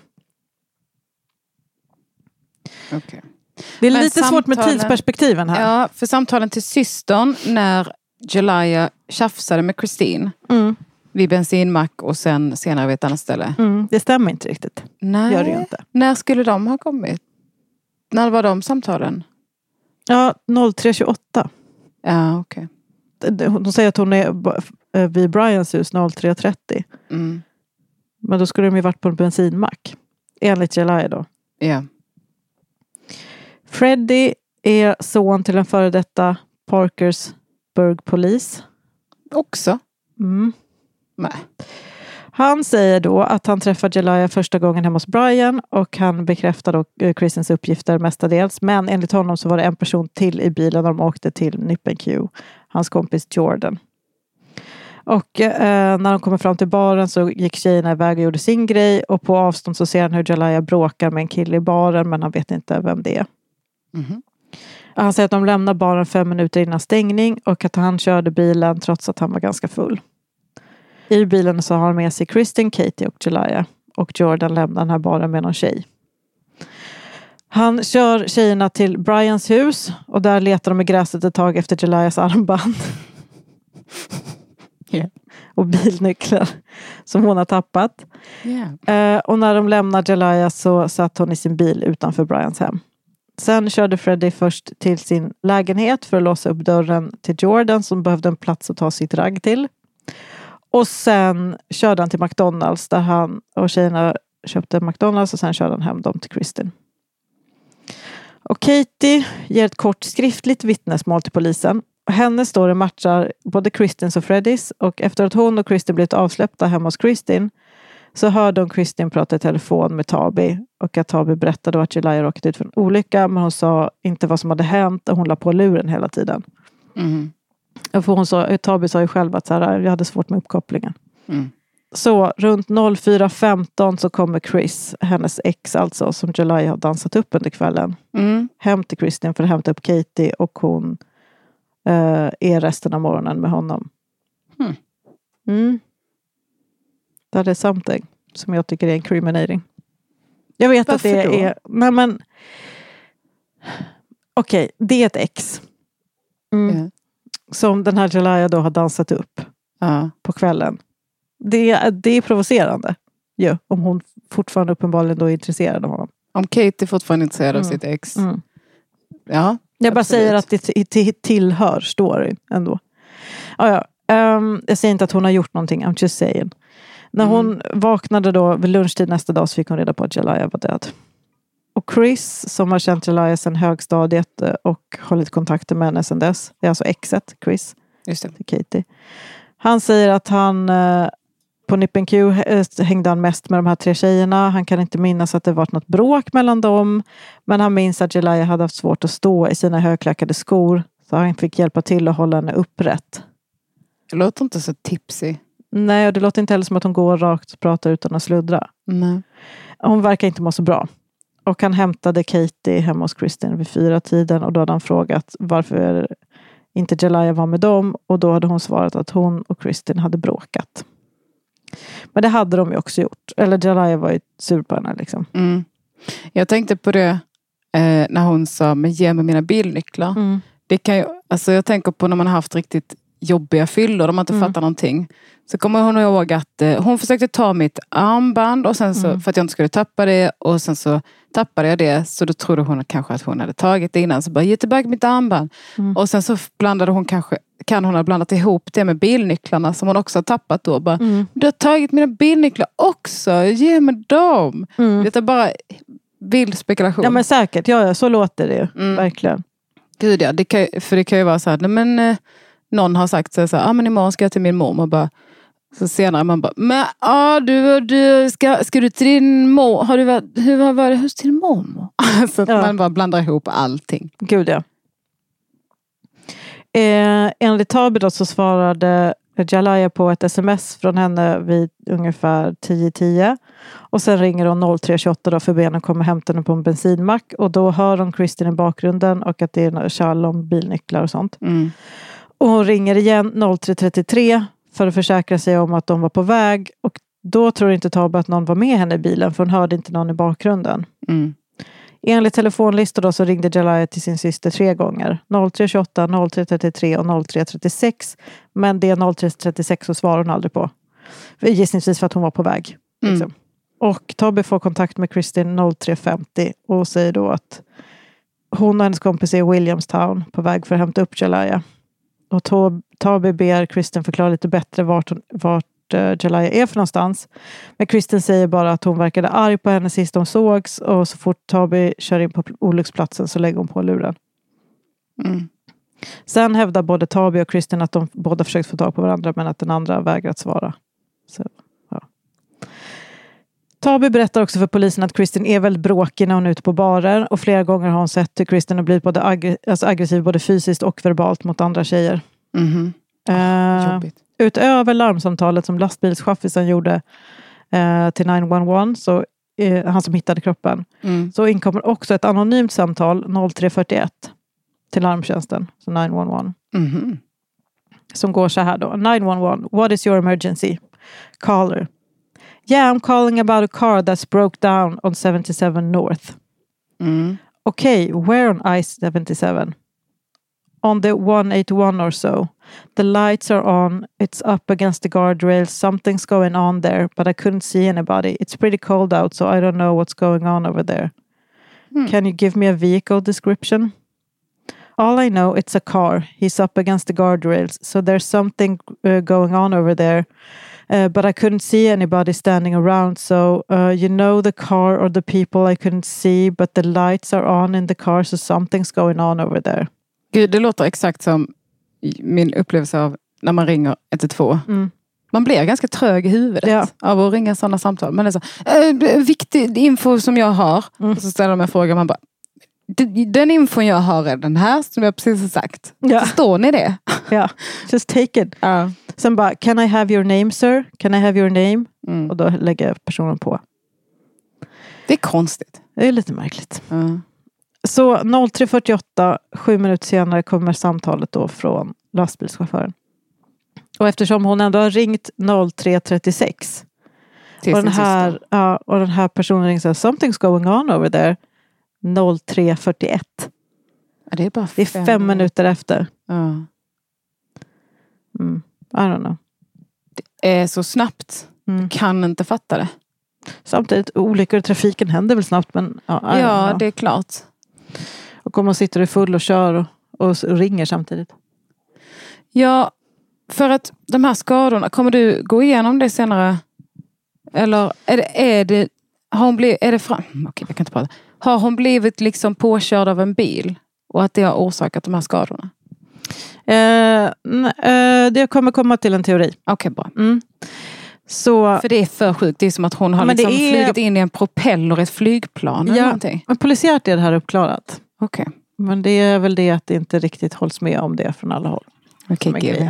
Speaker 1: Okay.
Speaker 2: Det är lite svårt med tidsperspektiven här.
Speaker 1: Ja, för samtalen till systern när Jalaya tjafsade med Christine. vid bensinmack och sen senare vid ett annat ställe.
Speaker 2: Det stämmer inte riktigt.
Speaker 1: Nej.
Speaker 2: Gör det ju inte.
Speaker 1: När skulle de ha kommit? När var de samtalen?
Speaker 2: Ja, 03:28.
Speaker 1: Ja, okej.
Speaker 2: Hon säger att hon är vid Brians hus 03:30. Men då skulle de ju varit på en bensinmack. Enligt Jelia då.
Speaker 1: Ja.
Speaker 2: Freddie är son till en före detta Parkersburg-polis.
Speaker 1: Också? Nej.
Speaker 2: Han säger då att han träffade Jelia första gången hemma hos Brian och han bekräftar då Kristens uppgifter mestadels. Men enligt honom så var det en person till i bilen när de åkte till Nip and Q. Hans kompis Jordan. Och när de kommer fram till baren så gick tjejerna iväg och gjorde sin grej. Och på avstånd så ser han hur Jelia bråkar med en kille i baren men han vet inte vem det är. Han säger att de lämnar baren 5 minuter innan stängning och att han körde bilen trots att han var ganska full. I bilen så har han med sig Kristen, Katie och Jelia. Och Jordan lämnar den här baren med någon tjej. Han kör tjejerna till Brians hus. Och där letar de i gräset ett tag efter Jelias armband.
Speaker 1: Yeah.
Speaker 2: Och bilnycklar som hon har tappat.
Speaker 1: Yeah.
Speaker 2: Och när de lämnar Jelia så satt hon i sin bil utanför Brians hem. Sen körde Freddie först till sin lägenhet för att låsa upp dörren till Jordan som behövde en plats att ta sitt ragg till. Och sen körde han till McDonalds där han och tjejerna köpte McDonalds och sen körde han hem dem till Kristen. Och Katie ger ett kort skriftligt vittnesmål till polisen. Hennes story matchar både Kristens och Freddies och efter att hon och Kristen blivit avsläppta hemma hos Kristen så hörde hon Kristen prata i telefon med Tabi och att Tabi berättade att Jelia råkat ut för en olycka men hon sa inte vad som hade hänt och hon la på luren hela tiden. Och för hon sa, Tabi sa ju själv att så här, jag hade svårt med uppkopplingen. Så runt 04:15 så kommer Chris, hennes ex alltså, som Jelia har dansat upp under kvällen. Hem till Kristen för att hämta upp Katie och hon är resten av morgonen med honom. Det är something som jag tycker är incriminating. Jag vet varför att det då? Är... Nej men... Okej, det är ett ex. Som den här Jelia då har dansat upp på kvällen. Det är provocerande. Ja, om hon fortfarande uppenbarligen då är intresserad av honom.
Speaker 1: Om Kate är fortfarande intresserad av sitt ex. Ja,
Speaker 2: jag bara säger att det tillhör storyn ändå. Jag säger inte att hon har gjort någonting. I'm just saying. När hon vaknade då vid lunchtid nästa dag så fick hon reda på att Jelia var död. Och Chris, som har känt Jelia sedan högstadiet och hållit kontakter med henne sedan dess. Det är alltså exet, Chris.
Speaker 1: Just det.
Speaker 2: Till Katie. Han säger att han på Nip and Q hängde han mest med de här 3 tjejerna. Han kan inte minnas att det varit något bråk mellan dem. Men han minns att Jelia hade haft svårt att stå i sina högklackade skor. Så han fick hjälpa till att hålla henne upprätt.
Speaker 1: Det låter inte så tipsy.
Speaker 2: Nej, och det låter inte heller som att hon går rakt och pratar utan att sluddra.
Speaker 1: Nej.
Speaker 2: Hon verkar inte må så bra. Och han hämtade Katie hemma hos Kristen vid 4-tiden. Och då hade han frågat varför inte Jelia var med dem. Och då hade hon svarat att hon och Kristen hade bråkat. Men det hade de ju också gjort. Eller Jelia var ju sur på henne liksom.
Speaker 1: Jag tänkte på det när hon sa, men ge mig mina bilnycklar. Det kan ju, alltså jag tänker på när man har haft riktigt jobbiga fyllor, de har inte fattat någonting. Så kommer hon ihåg att hon försökte ta mitt armband och sen så, för att jag inte skulle tappa det, och sen så tappade jag det, så då trodde hon kanske att hon hade tagit det innan, så bara ge tillbaka mitt armband. Och sen så blandade hon kan hon ha blandat ihop det med bilnycklarna som hon också har tappat då. Bara, du har tagit mina bilnycklar också, ge mig dem. Det är bara vild spekulation.
Speaker 2: Ja men säkert, ja så låter det ju, verkligen.
Speaker 1: Gud ja, det kan ju vara så här, nej men någon har sagt så här, men imorgon ska jag till min mormor, bara så senare man bara, men du ska du till din mor, hur var det hos din mormor? Så att man bara blandar ihop allting.
Speaker 2: Gud ja. Enligt Tabi då så svarade Jelia på ett sms från henne vid ungefär 10:10. Och sen ringer hon 03:28 då för benen kommer hämta henne på en bensinmack. Och då hör hon Kristen i bakgrunden och att det är kärl om bilnycklar och sånt. Och hon ringer igen 03:33 för att försäkra sig om att de var på väg. Och då tror inte Tabi att någon var med henne i bilen för hon hörde inte någon i bakgrunden. Enligt telefonlistor då så ringde Jelia till sin syster 3 gånger. 03:28, 03:33 och 03:36. Men det 03:36 så svarade hon aldrig på. Gissningsvis för att hon var på väg. Liksom. Och Toby får kontakt med Kristin 03.50 och säger då att hon och hennes kompis är i Williamstown på väg för att hämta upp Jalaya. Och Toby ber Kristin förklara lite bättre vart Jalaya är för någonstans. Men Kristin säger bara att hon verkade arg på henne sist de sågs, och så fort Toby kör in på olycksplatsen så lägger hon på luren. Sen hävdar både Toby och Kristin att de båda försökt få tag på varandra, men att den andra vägrat svara. Så, ja. Toby berättar också för polisen att Kristin är väldigt bråkig när hon är ute på barer, och flera gånger har hon sett hur Kristin har blivit både aggressiv både fysiskt och verbalt mot andra tjejer. Utöver larmsamtalet som lastbilschaffisen gjorde till 911, så han som hittade kroppen, så inkommer också ett anonymt samtal 03.41 till larmtjänsten, så 911. Som går så här då: 911, what is your emergency? Caller: yeah, I'm calling about a car that's broke down on 77 North. Okay, where on I-77? On the 181 or so. The lights are on. It's up against the guardrails. Something's going on there, but I couldn't see anybody. It's pretty cold out, so I don't know what's going on over there. Can you give me a vehicle description? All I know, it's a car. He's up against the guardrails, so there's something going on over there. But I couldn't see anybody standing around, so the car or the people I couldn't see, but the lights are on in the car, so something's going on over there.
Speaker 1: Gud, det låter exakt som min upplevelse av när man ringer 112. Man blir ganska trög i huvudet av att ringa sådana samtal. Men det är så, viktig info som jag har. Och så ställer de en fråga, man bara, den infon jag har är den här som jag precis har sagt. Förstår ni det?
Speaker 2: Ja, just take it. Sen bara, can I have your name, sir? Can I have your name? Och då lägger personen på.
Speaker 1: Det är konstigt.
Speaker 2: Det är lite märkligt. Så 03.48, 7 minuter senare, kommer samtalet då från lastbilschauffören. Och eftersom hon ändå har ringt 03.36 och den här personen ringer så här, something's going on over there, 03.41.
Speaker 1: Ja, det är bara
Speaker 2: 5 minuter efter. I don't know.
Speaker 1: Det är så snabbt. Du kan inte fatta det.
Speaker 2: Samtidigt, olyckor i trafiken händer väl snabbt, men
Speaker 1: det är klart.
Speaker 2: Och om man sitter i full och kör och ringer samtidigt.
Speaker 1: Ja, för att de här skadorna, kommer du gå igenom det senare? Eller har hon blivit liksom påkörd av en bil och att det har orsakat de här skadorna?
Speaker 2: Det kommer komma till en teori.
Speaker 1: Okej, bra.
Speaker 2: Så,
Speaker 1: för det är för sjukt. Det är som att hon har liksom flugit in i en propeller i ett flygplan eller någonting.
Speaker 2: Men polisiärt är det här uppklarat.
Speaker 1: Okej.
Speaker 2: Men det är väl det att det inte riktigt hålls med om det från alla håll.
Speaker 1: Okej,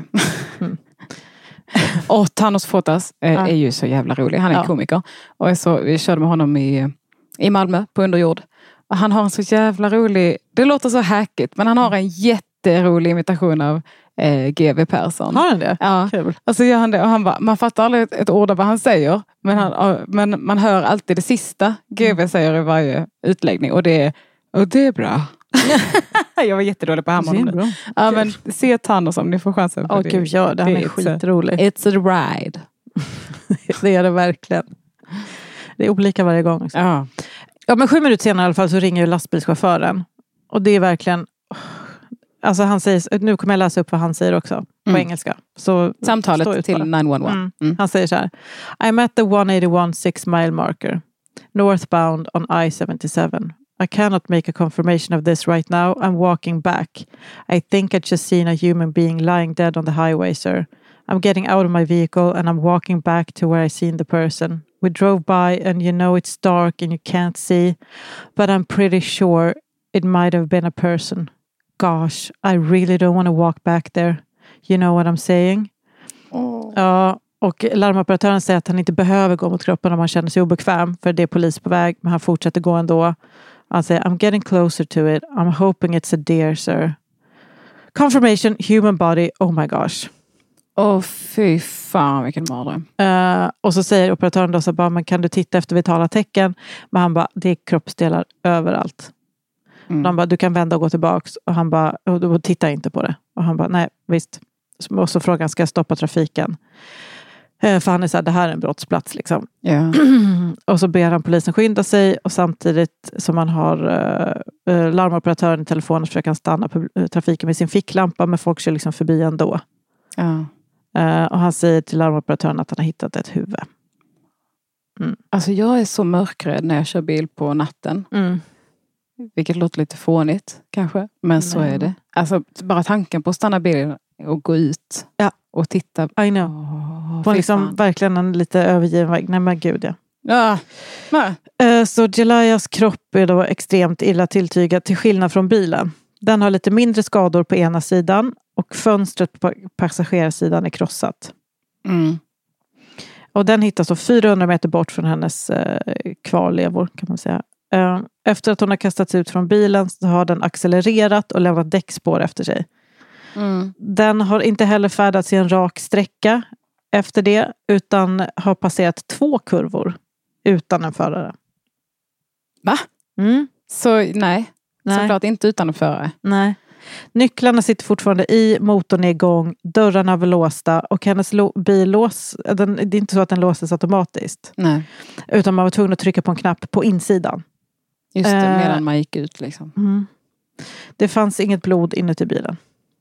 Speaker 1: och Thanos Fotas är ju så jävla rolig. Han är komiker. Och vi körde med honom i Malmö på underjord. Och han har en så jävla rolig, det låter så hackigt, men han har en jätterolig imitation av GW Persson.
Speaker 2: Har han det?
Speaker 1: Ja.
Speaker 2: Kul.
Speaker 1: Och så gör han det. Och han bara, man fattar aldrig ett ord av vad han säger. Men man hör alltid det sista GW säger i varje utläggning. Och det är bra. Jag var jättedålig på Hammond. Ja, men se Thanos om ni får chansen.
Speaker 2: Gud, gör det. Han är skitrolig.
Speaker 1: It's a ride.
Speaker 2: Det är det verkligen. Det är olika varje gång. Också. Ja, men 7 minuter senare i alla fall så ringer ju lastbilschauffören. Och det är verkligen... Alltså han säger... Nu kommer jag läsa upp vad han säger också. På engelska. Så
Speaker 1: samtalet till 911.
Speaker 2: Han säger så här. I'm at the 181 6 mile marker. Northbound on I-77. I cannot make a confirmation of this right now. I'm walking back. I think I just seen a human being lying dead on the highway, sir. I'm getting out of my vehicle and I'm walking back to where I seen the person. We drove by and it's dark and you can't see, but I'm pretty sure it might have been a person. Gosh, I really don't want to walk back there. You know what I'm saying? Ja, och larmoperatören säger att han inte behöver gå mot kroppen om han känner sig obekväm, för det är polis på väg, men han fortsätter gå ändå. Han säger, I'm getting closer to it. I'm hoping it's a deer, sir. Confirmation, human body, oh my gosh.
Speaker 1: Fy fan, vilken mardröm.
Speaker 2: Och så säger operatören då så bara, men kan du titta efter vitala tecken? Men han bara, det är kroppsdelar överallt. Han bara, du kan vända och gå tillbaks. Och han bara, och titta inte på det. Och han bara, nej, visst. Och så frågan, ska jag stoppa trafiken? För han är så här, det här är en brottsplats liksom.
Speaker 1: Ja.
Speaker 2: Och så ber han polisen skynda sig. Och samtidigt som man har larmoperatören i telefonen försöker han stanna på trafiken med sin ficklampa. Men folk kör liksom förbi ändå.
Speaker 1: Ja.
Speaker 2: Och han säger till larmoperatören att han har hittat ett huvud.
Speaker 1: Alltså jag är så mörkrädd när jag kör bil på natten. Vilket låter lite fånigt kanske. Men så är det. Alltså bara tanken på att stanna bilen och gå ut.
Speaker 2: Ja.
Speaker 1: Och titta.
Speaker 2: I know. På liksom verkligen en lite övergiven väg. Nej men gud ja.
Speaker 1: Ja.
Speaker 2: Så Jelayas kropp är då extremt illa tilltygad till skillnad från bilen. Den har lite mindre skador på ena sidan. Och fönstret på passagerarsidan är krossat. Och den hittas då 400 meter bort från hennes kvarlevor kan man säga. Efter att hon har kastats ut från bilen så har den accelererat och lämnat däckspår efter sig. Den har inte heller färdats i en rak sträcka efter det utan har passerat 2 kurvor utan en förare.
Speaker 1: Va? Så nej. Såklart inte utan en förare.
Speaker 2: Nej. Nycklarna sitter fortfarande i, motorn är igång, dörrarna är låsta och hennes billås, det är inte så att den låses automatiskt.
Speaker 1: Nej.
Speaker 2: Utan man var tvungen att trycka på en knapp på insidan.
Speaker 1: Just det, medan man gick ut liksom.
Speaker 2: Det fanns inget blod inuti bilen.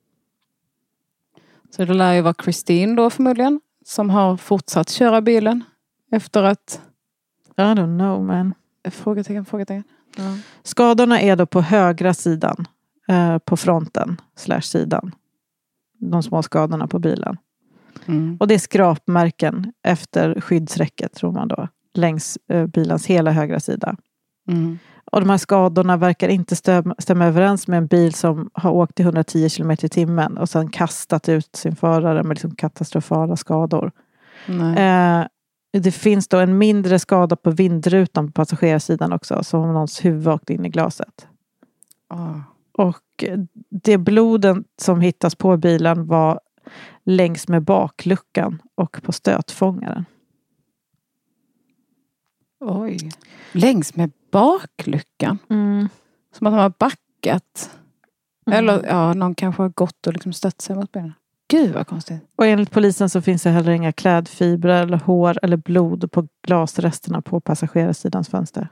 Speaker 2: Så
Speaker 1: det lär ju vara Christine då förmodligen, som har fortsatt köra bilen efter att...
Speaker 2: I don't know, man.
Speaker 1: Frågetecken. Ja.
Speaker 2: Skadorna är då på högra sidan. På fronten /sidan. De små skadorna på bilen. Och det är skrapmärken efter skyddsräcket tror man då. Längs bilens hela högra sida. Och de här skadorna verkar inte stämma överens med en bil som har åkt i 110 km i timmen. Och sen kastat ut sin förare med liksom katastrofala skador. Det finns då en mindre skada på vindrutan på passagerarsidan också. Som om någons huvud åkt in i glaset. Och det bloden som hittas på bilen var längs med bakluckan och på stötfångaren.
Speaker 1: Oj. Längs med bakluckan? Som att de har backat. Eller någon kanske har gått och liksom stött sig mot benen. Gud vad konstigt.
Speaker 2: Och enligt polisen så finns det heller inga klädfibrer eller hår eller blod på glasresterna på passagerarsidans fönster.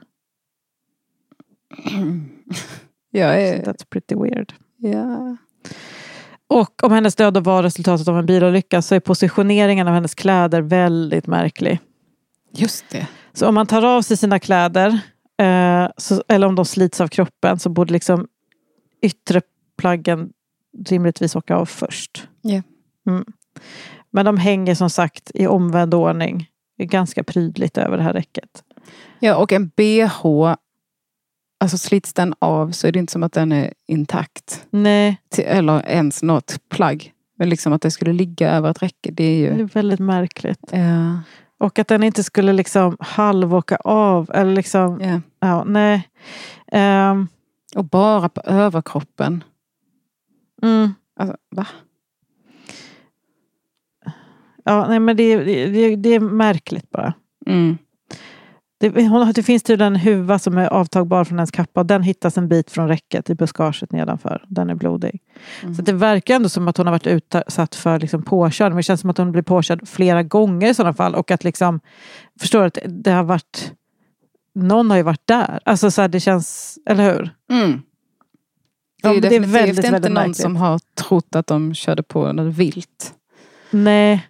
Speaker 2: That's pretty weird.
Speaker 1: Yeah.
Speaker 2: Och om hennes död var resultatet av en bilolycka så är positioneringen av hennes kläder väldigt märklig.
Speaker 1: Just det.
Speaker 2: Så om man tar av sig sina kläder eller om de slits av kroppen så borde liksom yttre plaggen rimligtvis åka av först.
Speaker 1: Yeah.
Speaker 2: Men de hänger som sagt i omvänd ordning. Det är ganska prydligt över det här räcket.
Speaker 1: Ja, och en BH, alltså slits den av så är det inte som att den är intakt.
Speaker 2: Nej.
Speaker 1: Eller ens något plagg. Men liksom att det skulle ligga över ett räcke, det är ju...
Speaker 2: Det är väldigt märkligt.
Speaker 1: Ja.
Speaker 2: Och att den inte skulle liksom halvåka av. Eller liksom...
Speaker 1: Ja.
Speaker 2: Ja, nej.
Speaker 1: Och bara på överkroppen. Alltså, va?
Speaker 2: Ja, nej men det är märkligt bara. Det finns tydligen en huva som är avtagbar från hennes kappa. Och den hittas en bit från räcket i buskaget nedanför. Den är blodig. Så det verkar ändå som att hon har varit utsatt för liksom påkörd. Men det känns som att hon blir påkörd flera gånger i sådana fall. Och att liksom, förstår att det har varit... Någon har ju varit där. Alltså så här, det känns... Eller hur?
Speaker 1: Det är ju definitivt
Speaker 2: väldigt,
Speaker 1: inte
Speaker 2: väldigt
Speaker 1: någon
Speaker 2: märkligt.
Speaker 1: som har trott att de körde på något vilt.
Speaker 2: Nej.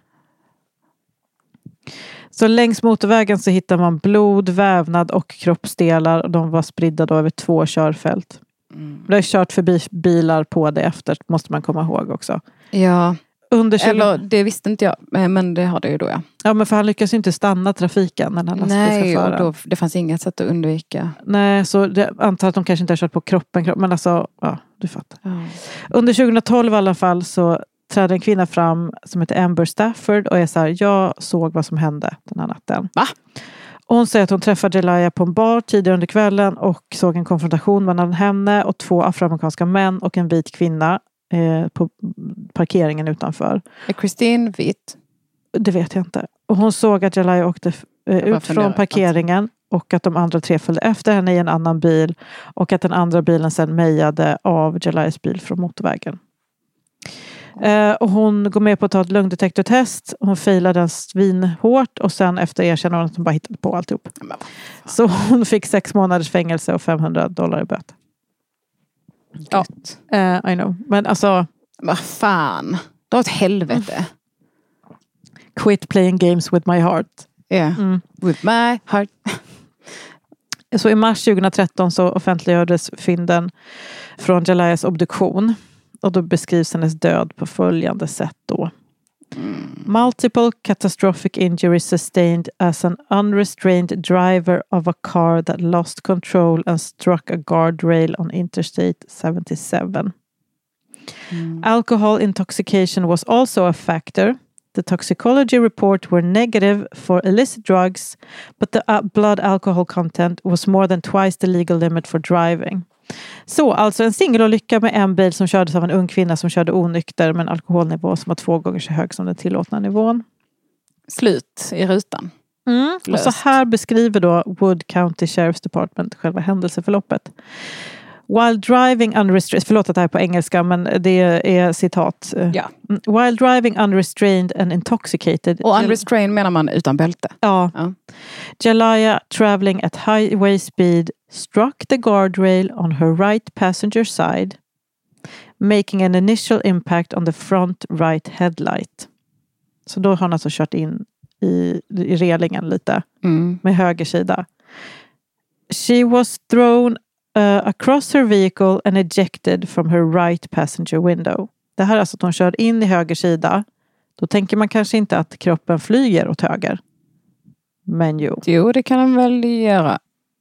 Speaker 2: Så längs motorvägen så hittar man blod, vävnad och kroppsdelar. Och de var spridda då över 2 körfält. Det har kört förbi bilar på det efter, måste man komma ihåg också.
Speaker 1: Ja,
Speaker 2: eller
Speaker 1: det visste inte jag, men det har det ju då, ja.
Speaker 2: Ja, men för han lyckas ju inte stanna trafiken när han
Speaker 1: Nej, och då, det fanns inget sätt att undvika.
Speaker 2: Nej, så antar att de kanske inte har kört på kroppen. Men alltså, ja, du fattar.
Speaker 1: Ja.
Speaker 2: Under 2012 i alla fall så trädde en kvinna fram som heter Amber Stafford och är så här: jag såg vad som hände den här natten.
Speaker 1: Va?
Speaker 2: Och hon säger att hon träffade Jelaya på en bar tidigare under kvällen och såg en konfrontation mellan henne och 2 afroamerikanska män och en vit kvinna på parkeringen utanför.
Speaker 1: Är Christine vit?
Speaker 2: Det vet jag inte. Och hon såg att Jelaya åkte ut från parkeringen och att de andra 3 följde efter henne i en annan bil och att den andra bilen sen mejade av Jelayas bil från motorvägen. Och hon går med på att ta ett lögndetektortest. Hon failar den svinhårt. Och sen efter erkänner hon att hon bara hittade på alltihop. Så hon fick 6 månaders fängelse och $500 i böter. Ja, I know. Men alltså...
Speaker 1: Vad fan. Dra åt helvete.
Speaker 2: Quit playing games with my heart.
Speaker 1: Yeah. With my heart.
Speaker 2: Så i mars 2013 så offentliggjordes fynden från Jalayas obduktion. Och då beskrivs hennes död på följande sätt då. Multiple catastrophic injuries sustained as an unrestrained driver of a car that lost control and struck a guardrail on Interstate 77. Alcohol intoxication was also a factor. The toxicology report were negative for illicit drugs, but the blood alcohol content was more than twice the legal limit for driving. Så alltså en singelolycka med en bil som kördes av en ung kvinna som körde onykter med en alkoholnivå som var 2 gånger så hög som den tillåtna nivån.
Speaker 1: Slut i rutan.
Speaker 2: Och så här beskriver då Wood County Sheriff's Department själva händelseförloppet. While driving unrestrained, förlåt att det här är på engelska men det är citat.
Speaker 1: Ja.
Speaker 2: While driving unrestrained and intoxicated.
Speaker 1: Och unrestrained menar man utan bälte.
Speaker 2: Ja. Jalaya traveling at highway speed struck the guardrail on her right passenger side, making an initial impact on the front right headlight. Så då har han alltså kört in i relingen lite med höger sida. She was thrown across her vehicle and ejected from her right passenger window. Det här är alltså att hon kör in i höger sida. Då tänker man kanske inte att kroppen flyger åt höger. Men jo,
Speaker 1: det kan den väl göra.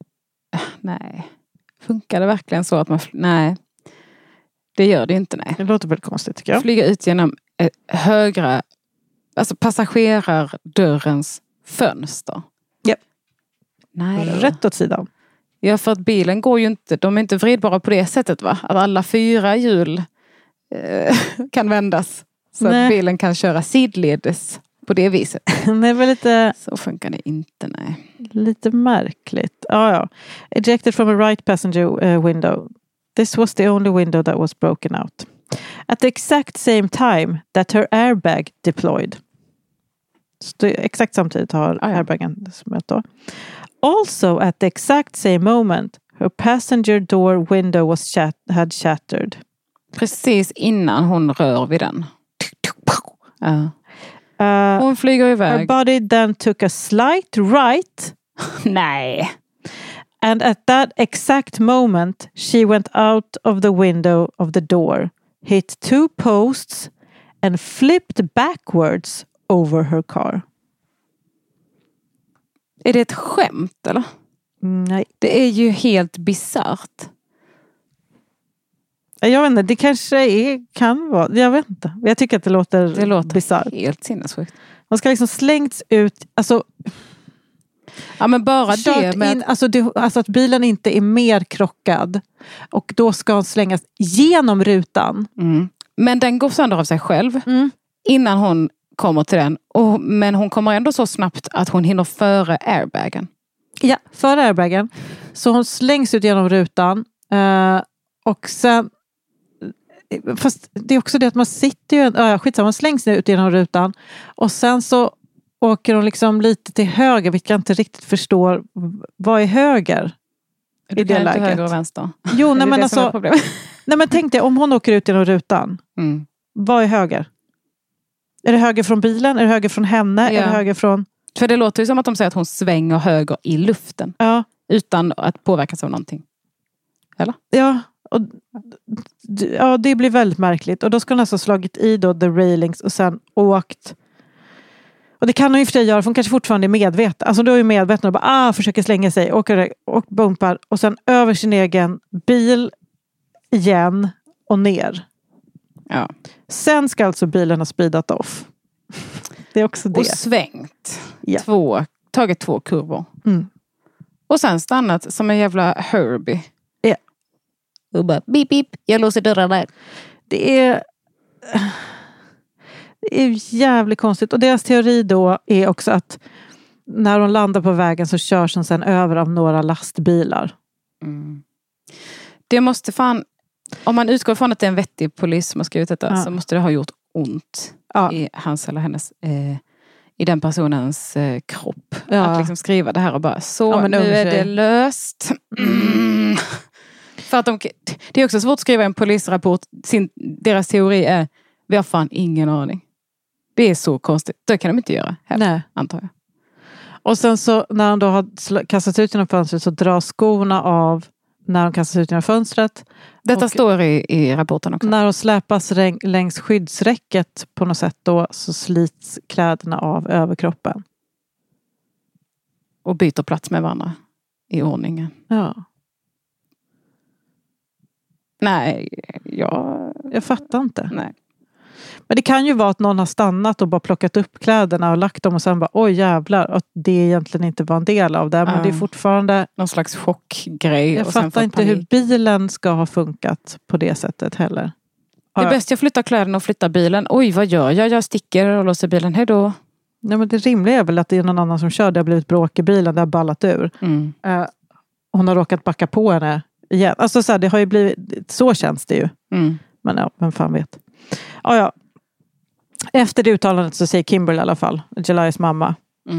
Speaker 1: Nej. Funkar det verkligen så att man... Nej. Det gör det inte, nej.
Speaker 2: Det låter väl konstigt tycker jag.
Speaker 1: Flyga ut genom högra... Alltså passagerardörrens fönster.
Speaker 2: Ja.
Speaker 1: Nej.
Speaker 2: Rätt åt sidan.
Speaker 1: Ja, för att bilen går ju inte... De är inte vridbara på det sättet, va? Att alla 4 hjul kan vändas. Så att bilen kan köra sidledes på det viset.
Speaker 2: Det var lite...
Speaker 1: Så funkar det inte, nej.
Speaker 2: Lite märkligt. Ja. Ejected from a right passenger window. This was the only window that was broken out. At the exact same time that her airbag deployed. Så exakt samtidigt har airbagen smält då. Also at the exact same moment her passenger door window was had shattered.
Speaker 1: Precis innan hon rör vid den. Hon flyger iväg.
Speaker 2: Her body then took a slight right.
Speaker 1: Nej.
Speaker 2: And at that exact moment she went out of the window of the door, hit 2 posts and flipped backwards over her car.
Speaker 1: Är det ett skämt eller?
Speaker 2: Nej.
Speaker 1: Det är ju helt bizarrt.
Speaker 2: Jag vet inte, det kanske kan vara, jag vet inte. Jag tycker att det låter bizarrt.
Speaker 1: Helt sinnessjukt.
Speaker 2: Man ska liksom slängts ut, alltså...
Speaker 1: Ja, men bara det med...
Speaker 2: In, alltså att bilen inte är mer krockad. Och då ska hon slängas genom rutan.
Speaker 1: Men den går sönder av sig själv. Innan hon kommer till den. Men hon kommer ändå så snabbt att hon hinner före airbagen.
Speaker 2: Ja, före airbagen. Så hon slängs ut genom rutan. Och sen... Fast det är också det att man sitter ju... skitsamma, man slängs ut genom rutan. Och sen så åker hon liksom lite till höger. Vilket jag inte riktigt förstår. Vad är höger?
Speaker 1: I det läget. Höger och vänster.
Speaker 2: Jo, nej men alltså... Nej men tänk dig, om hon åker ut genom rutan. Vad är höger? Är det höger från bilen? Är det höger från henne?
Speaker 1: Ja.
Speaker 2: Är det höger från...
Speaker 1: För det låter ju som att de säger att hon svänger höger i luften.
Speaker 2: Ja.
Speaker 1: Utan att påverkas av någonting. Eller?
Speaker 2: Ja. Och det blir väldigt märkligt. Och då ska hon alltså slagit i då the railings och sen åkt. Och det kan hon ju för sig göra, för hon kanske fortfarande är medveten. Alltså då är ju medveten och bara försöker slänga sig. Åker och bumpar. Och sen över sin egen bil igen och ner.
Speaker 1: Ja.
Speaker 2: Sen ska alltså bilen ha speedat off. Det är också det.
Speaker 1: Och svängt.
Speaker 2: Ja.
Speaker 1: Tagit 2 kurvor. Och sen stannat som en jävla Herbie.
Speaker 2: Ja.
Speaker 1: Och bara beep beep, jag låser dörrarna.
Speaker 2: Det är jävligt konstigt. Och deras teori då är också att när de landar på vägen så körs de sen över av några lastbilar.
Speaker 1: Det måste fan... Om man utgår från att det är en vettig polis som har skrivit detta så måste det ha gjort ont i hans eller hennes i den personens kropp. Att liksom skriva det här och bara nu är det löst. För att det är också svårt att skriva en polisrapport. Deras teori är vi har fan ingen aning. Det är så konstigt. Det kan de inte göra heller, antar jag.
Speaker 2: Och sen så när han då har kastat ut genom fönstret så dras skorna av när de kastas ut genom fönstret.
Speaker 1: Detta står i rapporten också.
Speaker 2: När de släpas längs skyddsräcket på något sätt då så slits kläderna av överkroppen.
Speaker 1: Och byter plats med varandra i ordningen.
Speaker 2: Ja.
Speaker 1: Nej, jag
Speaker 2: fattar inte.
Speaker 1: Nej.
Speaker 2: Men det kan ju vara att någon har stannat och bara plockat upp kläderna och lagt dem och sen bara, oj jävlar, att det egentligen inte var en del av det. Men det är fortfarande
Speaker 1: någon slags chockgrej.
Speaker 2: Jag fattar inte hur bilen ska ha funkat på det sättet heller.
Speaker 1: Det är bäst jag flyttar kläderna och flyttar bilen. Oj, vad gör jag? Jag sticker och låser bilen. Hej då.
Speaker 2: Nej, men det rimliga är väl att det är någon annan som kör. Det har blivit bråk i bilen, det har ballat ur. Hon har råkat backa på henne igen. Alltså så här, det har ju blivit, så känns det ju. Men ja, vem fan vet. Ja. Efter det uttalandet så säger Kimberly i alla fall, Jelias mamma.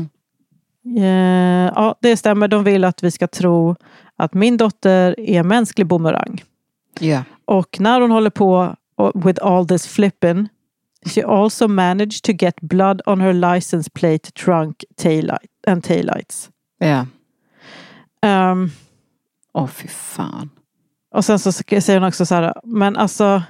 Speaker 2: Ja, det stämmer. De vill att vi ska tro att min dotter är en mänsklig boomerang.
Speaker 1: Yeah.
Speaker 2: Och när hon håller på with all this flipping, she also managed to get blood on her license plate, trunk, taillights.
Speaker 1: Ja. Fy fan.
Speaker 2: Och sen så säger hon också så här, men alltså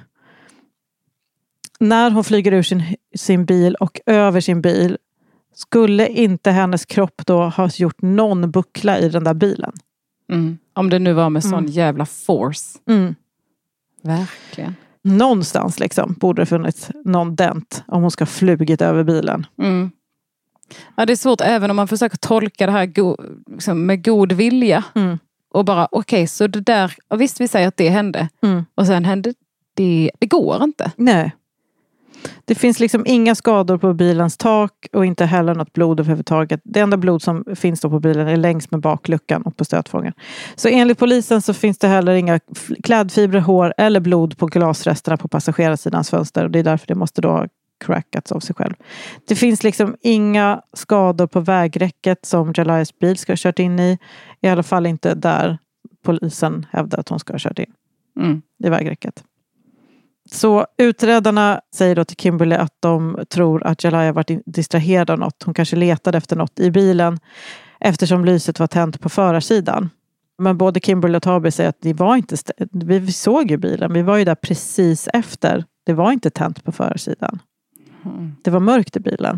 Speaker 2: när hon flyger ur sin bil och över sin bil, skulle inte hennes kropp då ha gjort någon buckla i den där bilen?
Speaker 1: Om det nu var med sån jävla force. Verkligen.
Speaker 2: Någonstans liksom borde det funnits någon dent om hon ska ha flugit över bilen.
Speaker 1: Ja, det är svårt även om man försöker tolka det här liksom med god vilja. Och bara, okej, så det där, visst vi säger att det hände. Och sen hände det går inte.
Speaker 2: Nej. Det finns liksom inga skador på bilens tak och inte heller något blod överhuvudtaget. Det enda blod som finns då på bilen är längs med bakluckan och på stötfången. Så enligt polisen så finns det heller inga klädfibrer, hår eller blod på glasresterna på passagerarsidans fönster. Och det är därför det måste då ha crackats av sig själv. Det finns liksom inga skador på vägräcket som Jelias bil ska ha kört in i. I alla fall inte där polisen hävdar att hon ska ha kört in. I vägräcket. Så utredarna säger då till Kimberly att de tror att Jelia varit distraherad av något. Hon kanske letade efter något i bilen eftersom lyset var tänt på förarsidan. Men både Kimberly och Toby säger att det var inte vi såg ju bilen. Vi var ju där precis efter. Det var inte tänt på förarsidan. Det var mörkt i bilen.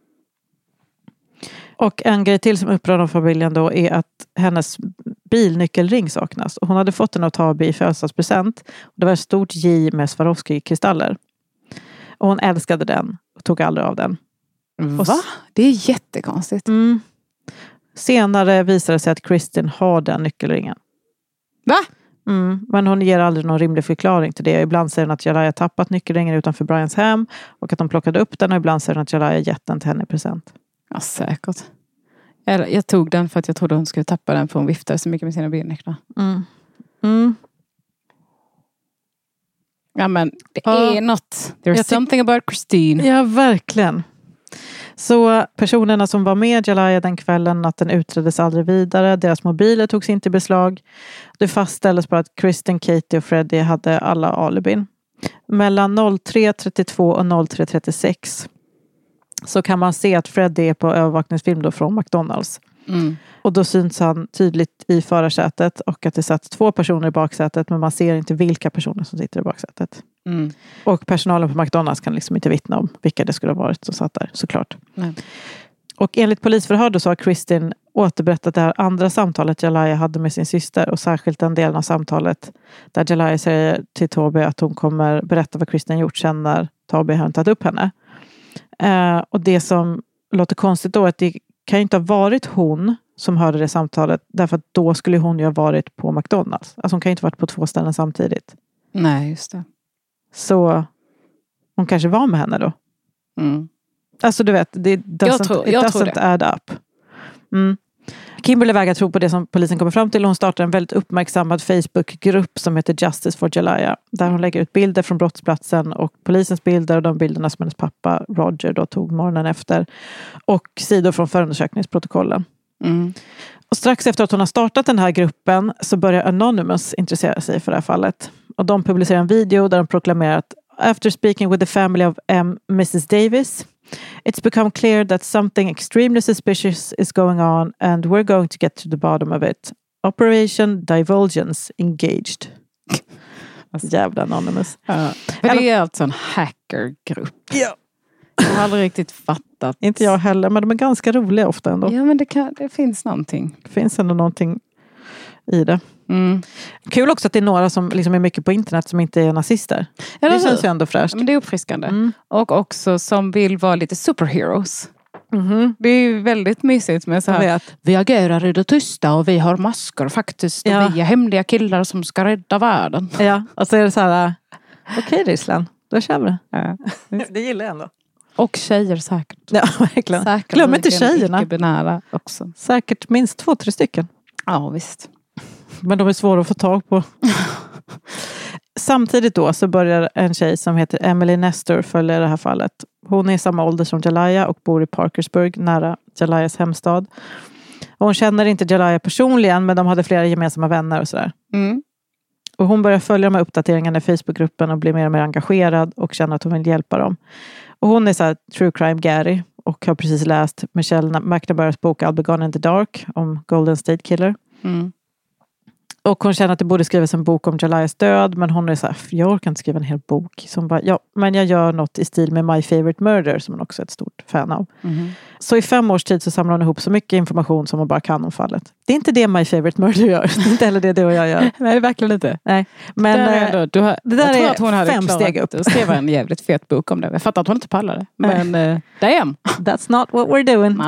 Speaker 2: Och en grej till som upprör familjen då är att hennes bilnyckelring saknas. Och hon hade fått den av Toby i födelsedagspresent. Det var ett stort J med Swarovski-kristaller. Och hon älskade den och tog aldrig av den.
Speaker 1: Va? Det är jättekonstigt.
Speaker 2: Senare visade det sig att Kristin har den nyckelringen.
Speaker 1: Va?
Speaker 2: Men hon ger aldrig någon rimlig förklaring till det. Ibland säger hon att Jelia tappat nyckelringen utanför Brians hem. Och att de plockade upp den. Och ibland säger hon att Jelia gett den till henne i present.
Speaker 1: Ja, säkert. Jag tog den för att jag trodde hon skulle tappa den för hon viftade så mycket med sina bilnycklar. Ja, men det är något. There's something about Christine.
Speaker 2: Ja, verkligen. Så personerna som var med Jelia den kvällen, att den utreddes aldrig vidare. Deras mobiler togs inte i beslag. Det fastställdes på att Kristen, Katie och Freddie hade alla alibin. Mellan 03.32 och 03.36 så kan man se att Freddie är på övervakningsfilm då från McDonalds. Och då syns han tydligt i förarsätet och att det satt 2 personer i baksätet, men man ser inte vilka personer som sitter i baksätet. Och personalen på McDonalds kan liksom inte vittna om vilka det skulle ha varit som satt där, såklart.
Speaker 1: Nej.
Speaker 2: Och enligt polisförhör då så har Kristin återberättat det här andra samtalet Jelia hade med sin syster, och särskilt den delen av samtalet där Jelia säger till Toby att hon kommer berätta vad Kristin gjort sen när Toby har tagit upp henne. Och det som låter konstigt då är att det kan inte ha varit hon som hörde det samtalet, därför att då skulle hon ju ha varit på McDonalds. Alltså hon kan inte ha varit på 2 ställen samtidigt.
Speaker 1: Nej, just det.
Speaker 2: Så hon kanske var med henne då. Alltså du vet, it doesn't add up. Kimberly vägrar tro på det som polisen kommer fram till. Hon startar en väldigt uppmärksammad Facebook-grupp som heter Justice for Jalaiah. Där hon lägger ut bilder från brottsplatsen och polisens bilder och de bilderna som hennes pappa Roger då tog morgonen efter. Och sidor från förundersökningsprotokollen. Och strax efter att hon har startat den här gruppen så börjar Anonymous intressera sig för det här fallet. Och de publicerar en video där de proklamerar att after speaking with the family of Mrs. Davis, it's become clear that something extremely suspicious is going on and we're going to get to the bottom of it. Operation Divulgence engaged. Jävla Anonymous.
Speaker 1: För det är alltså en hackergrupp.
Speaker 2: Ja.
Speaker 1: Jag har aldrig riktigt fattat.
Speaker 2: Inte jag heller, men de är ganska roliga ofta ändå.
Speaker 1: Ja, men det finns någonting.
Speaker 2: Det finns ändå någonting i det. Kul också att det är några som liksom är mycket på internet som inte är nazister. Ja, det känns ju ändå fräscht.
Speaker 1: Men det är uppfriskande. Och också som vill vara lite superheroes. Det är ju väldigt mysigt med så här. Vi agerar i det tysta och vi har masker faktiskt. Och vi är hemliga killar som ska rädda världen.
Speaker 2: Ja, och så är det så här. Okej, Ryssland, då kör vi. Ja. Det gillar jag ändå.
Speaker 1: Och tjejer säkert.
Speaker 2: Ja, verkligen.
Speaker 1: Säkert.
Speaker 2: Glöm inte tjejerna.
Speaker 1: Icke-binära också.
Speaker 2: Säkert minst 2-3 stycken.
Speaker 1: Ja, visst.
Speaker 2: Men de är svåra att få tag på. Samtidigt då så börjar en tjej som heter Emily Nestor följa det här fallet. Hon är i samma ålder som Jalaiah och bor i Parkersburg nära Jalaiahs hemstad. Och hon känner inte Jalaiah personligen, men de hade flera gemensamma vänner och sådär. Och hon börjar följa de här uppdateringarna i Facebookgruppen och blir mer och mer engagerad och känner att hon vill hjälpa dem. Och hon är så här true crime Gary och har precis läst Michelle McNamara's bok I'll Be Gone in the Dark om Golden State Killer. Och hon känner att det borde skrivas en bok om Jalaiahs död, men hon är så här, jag orkar inte skriva en hel bok. Som bara, ja, men jag gör något i stil med My Favorite Murder som hon också är ett stort fan av. Så i 5 års tid så samlar hon ihop så mycket information som hon bara kan om fallet. Det är inte det My Favorite Murder gör. Det är inte heller det du och jag gör.
Speaker 1: Nej, det är verkligen inte.
Speaker 2: Nej. Men
Speaker 1: det där jag tror att hon hade
Speaker 2: 5 steg upp.
Speaker 1: Och skrev en jävligt fet bok om det. Jag fattar att hon inte pallade. Men damn.
Speaker 2: That's not what we're doing.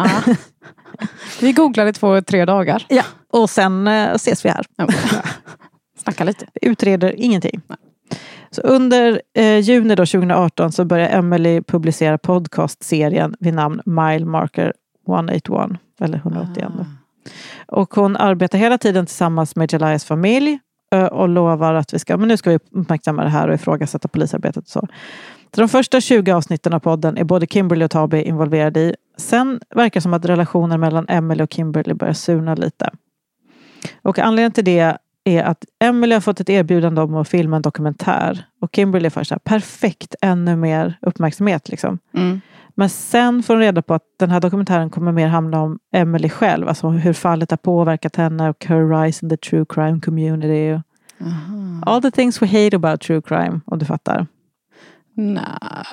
Speaker 1: Vi googlade 2-3 dagar.
Speaker 2: Ja, och sen ses vi här.
Speaker 1: Snacka lite.
Speaker 2: Vi utreder ingenting. Nej. Så under juni då 2018 så börjar Emily publicera podcastserien vid namn Mile Marker 181. Eller 181. Och hon arbetar hela tiden tillsammans med Jalaiahs familj och lovar att nu ska vi uppmärksamma det här och ifrågasätta polisarbetet och så. Så de första 20 avsnitten av podden är både Kimberly och Toby involverade i. Sen verkar det som att relationen mellan Emily och Kimberly börjar surna lite. Och anledningen till det är att Emily har fått ett erbjudande om att filma en dokumentär. Och Kimberly får så här, perfekt, ännu mer uppmärksamhet liksom. Men sen får hon reda på att den här dokumentären kommer mer handla om Emily själv. Alltså hur fallet har påverkat henne och her rise in the true crime community. All the things we hate about true crime, om du fattar.
Speaker 1: Nej,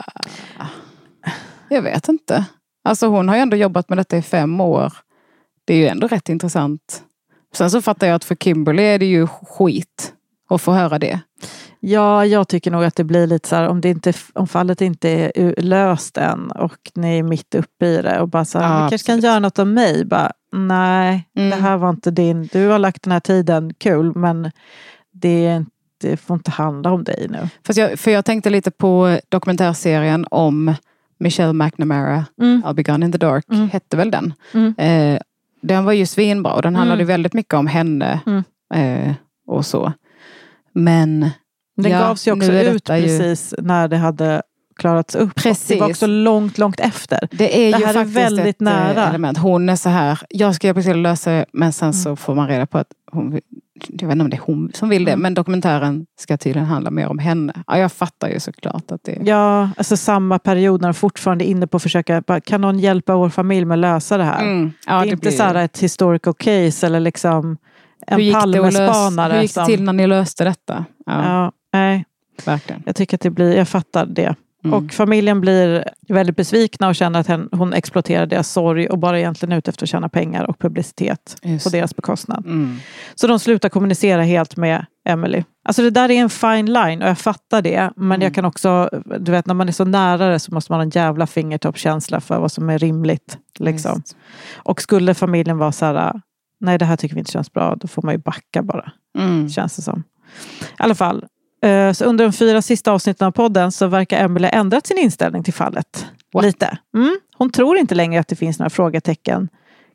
Speaker 1: jag vet inte. Alltså hon har ju ändå jobbat med detta i 5 år. Det är ju ändå rätt intressant. Sen så fattar jag att för Kimberly är det ju skit att få höra det.
Speaker 2: Ja, jag tycker nog att det blir lite så här, om fallet inte är löst än och ni är mitt uppe i det och bara så här, vi kanske kan göra något av mig. Bara, nej, det här var inte du har lagt den här tiden, kul, men det får inte handla om dig nu.
Speaker 1: För jag tänkte lite på dokumentärserien om Michelle McNamara, I'll Be Gone in the Dark, hette väl den. Den var ju svinbra och den handlade väldigt mycket om henne och så. Men
Speaker 2: den gavs ju också ut precis när det hade klarats upp. Precis. Det var också långt efter.
Speaker 1: Det är ju
Speaker 2: här
Speaker 1: faktiskt
Speaker 2: är väldigt
Speaker 1: ett
Speaker 2: nära
Speaker 1: element. Hon är så här, jag ska hjälpa till att lösa det, men sen så får man reda på att hon, jag vet inte om det är hon som vill det, men dokumentären ska tydligen handla mer om henne. Ja, jag fattar ju såklart att det...
Speaker 2: Ja, alltså samma period när de fortfarande är inne på att försöka, kan någon hjälpa vår familj med att lösa det här? Ja, det är inte så här ett historical case eller liksom en Palmespanare.
Speaker 1: Hur gick det till när ni löste detta?
Speaker 2: Ja, nej.
Speaker 1: Verkligen.
Speaker 2: Jag tycker att jag fattar det. Och familjen blir väldigt besvikna och känner att hon exploaterar deras sorg och bara egentligen ut efter att tjäna pengar och publicitet på deras bekostnad. Så de slutar kommunicera helt med Emily. Alltså det där är en fine line och jag fattar det. Men jag kan också, du vet, när man är så nära det så måste man ha en jävla fingertoppskänsla för vad som är rimligt. Liksom. Och skulle familjen vara så här, nej det här tycker vi inte känns bra, då får man ju backa bara. Känns det som. I alla fall. Så under de 4 sista avsnitten av podden så verkar Emily ha ändrat sin inställning till fallet. Lite. Hon tror inte längre att det finns några frågetecken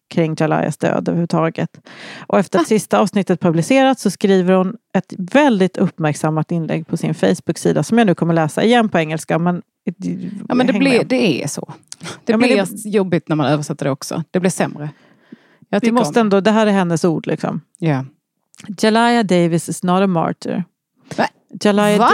Speaker 2: kring Jalayas död överhuvudtaget. Och efter att sista avsnittet publicerats så skriver hon ett väldigt uppmärksammat inlägg på sin Facebook-sida som jag nu kommer läsa igen på engelska. Men
Speaker 1: det är så. Det blir jobbigt när man översätter det också. Det blir sämre.
Speaker 2: Vi måste ändå, det här är hennes ord liksom.
Speaker 1: Yeah.
Speaker 2: Jalaya Davis is not a martyr.
Speaker 1: Va?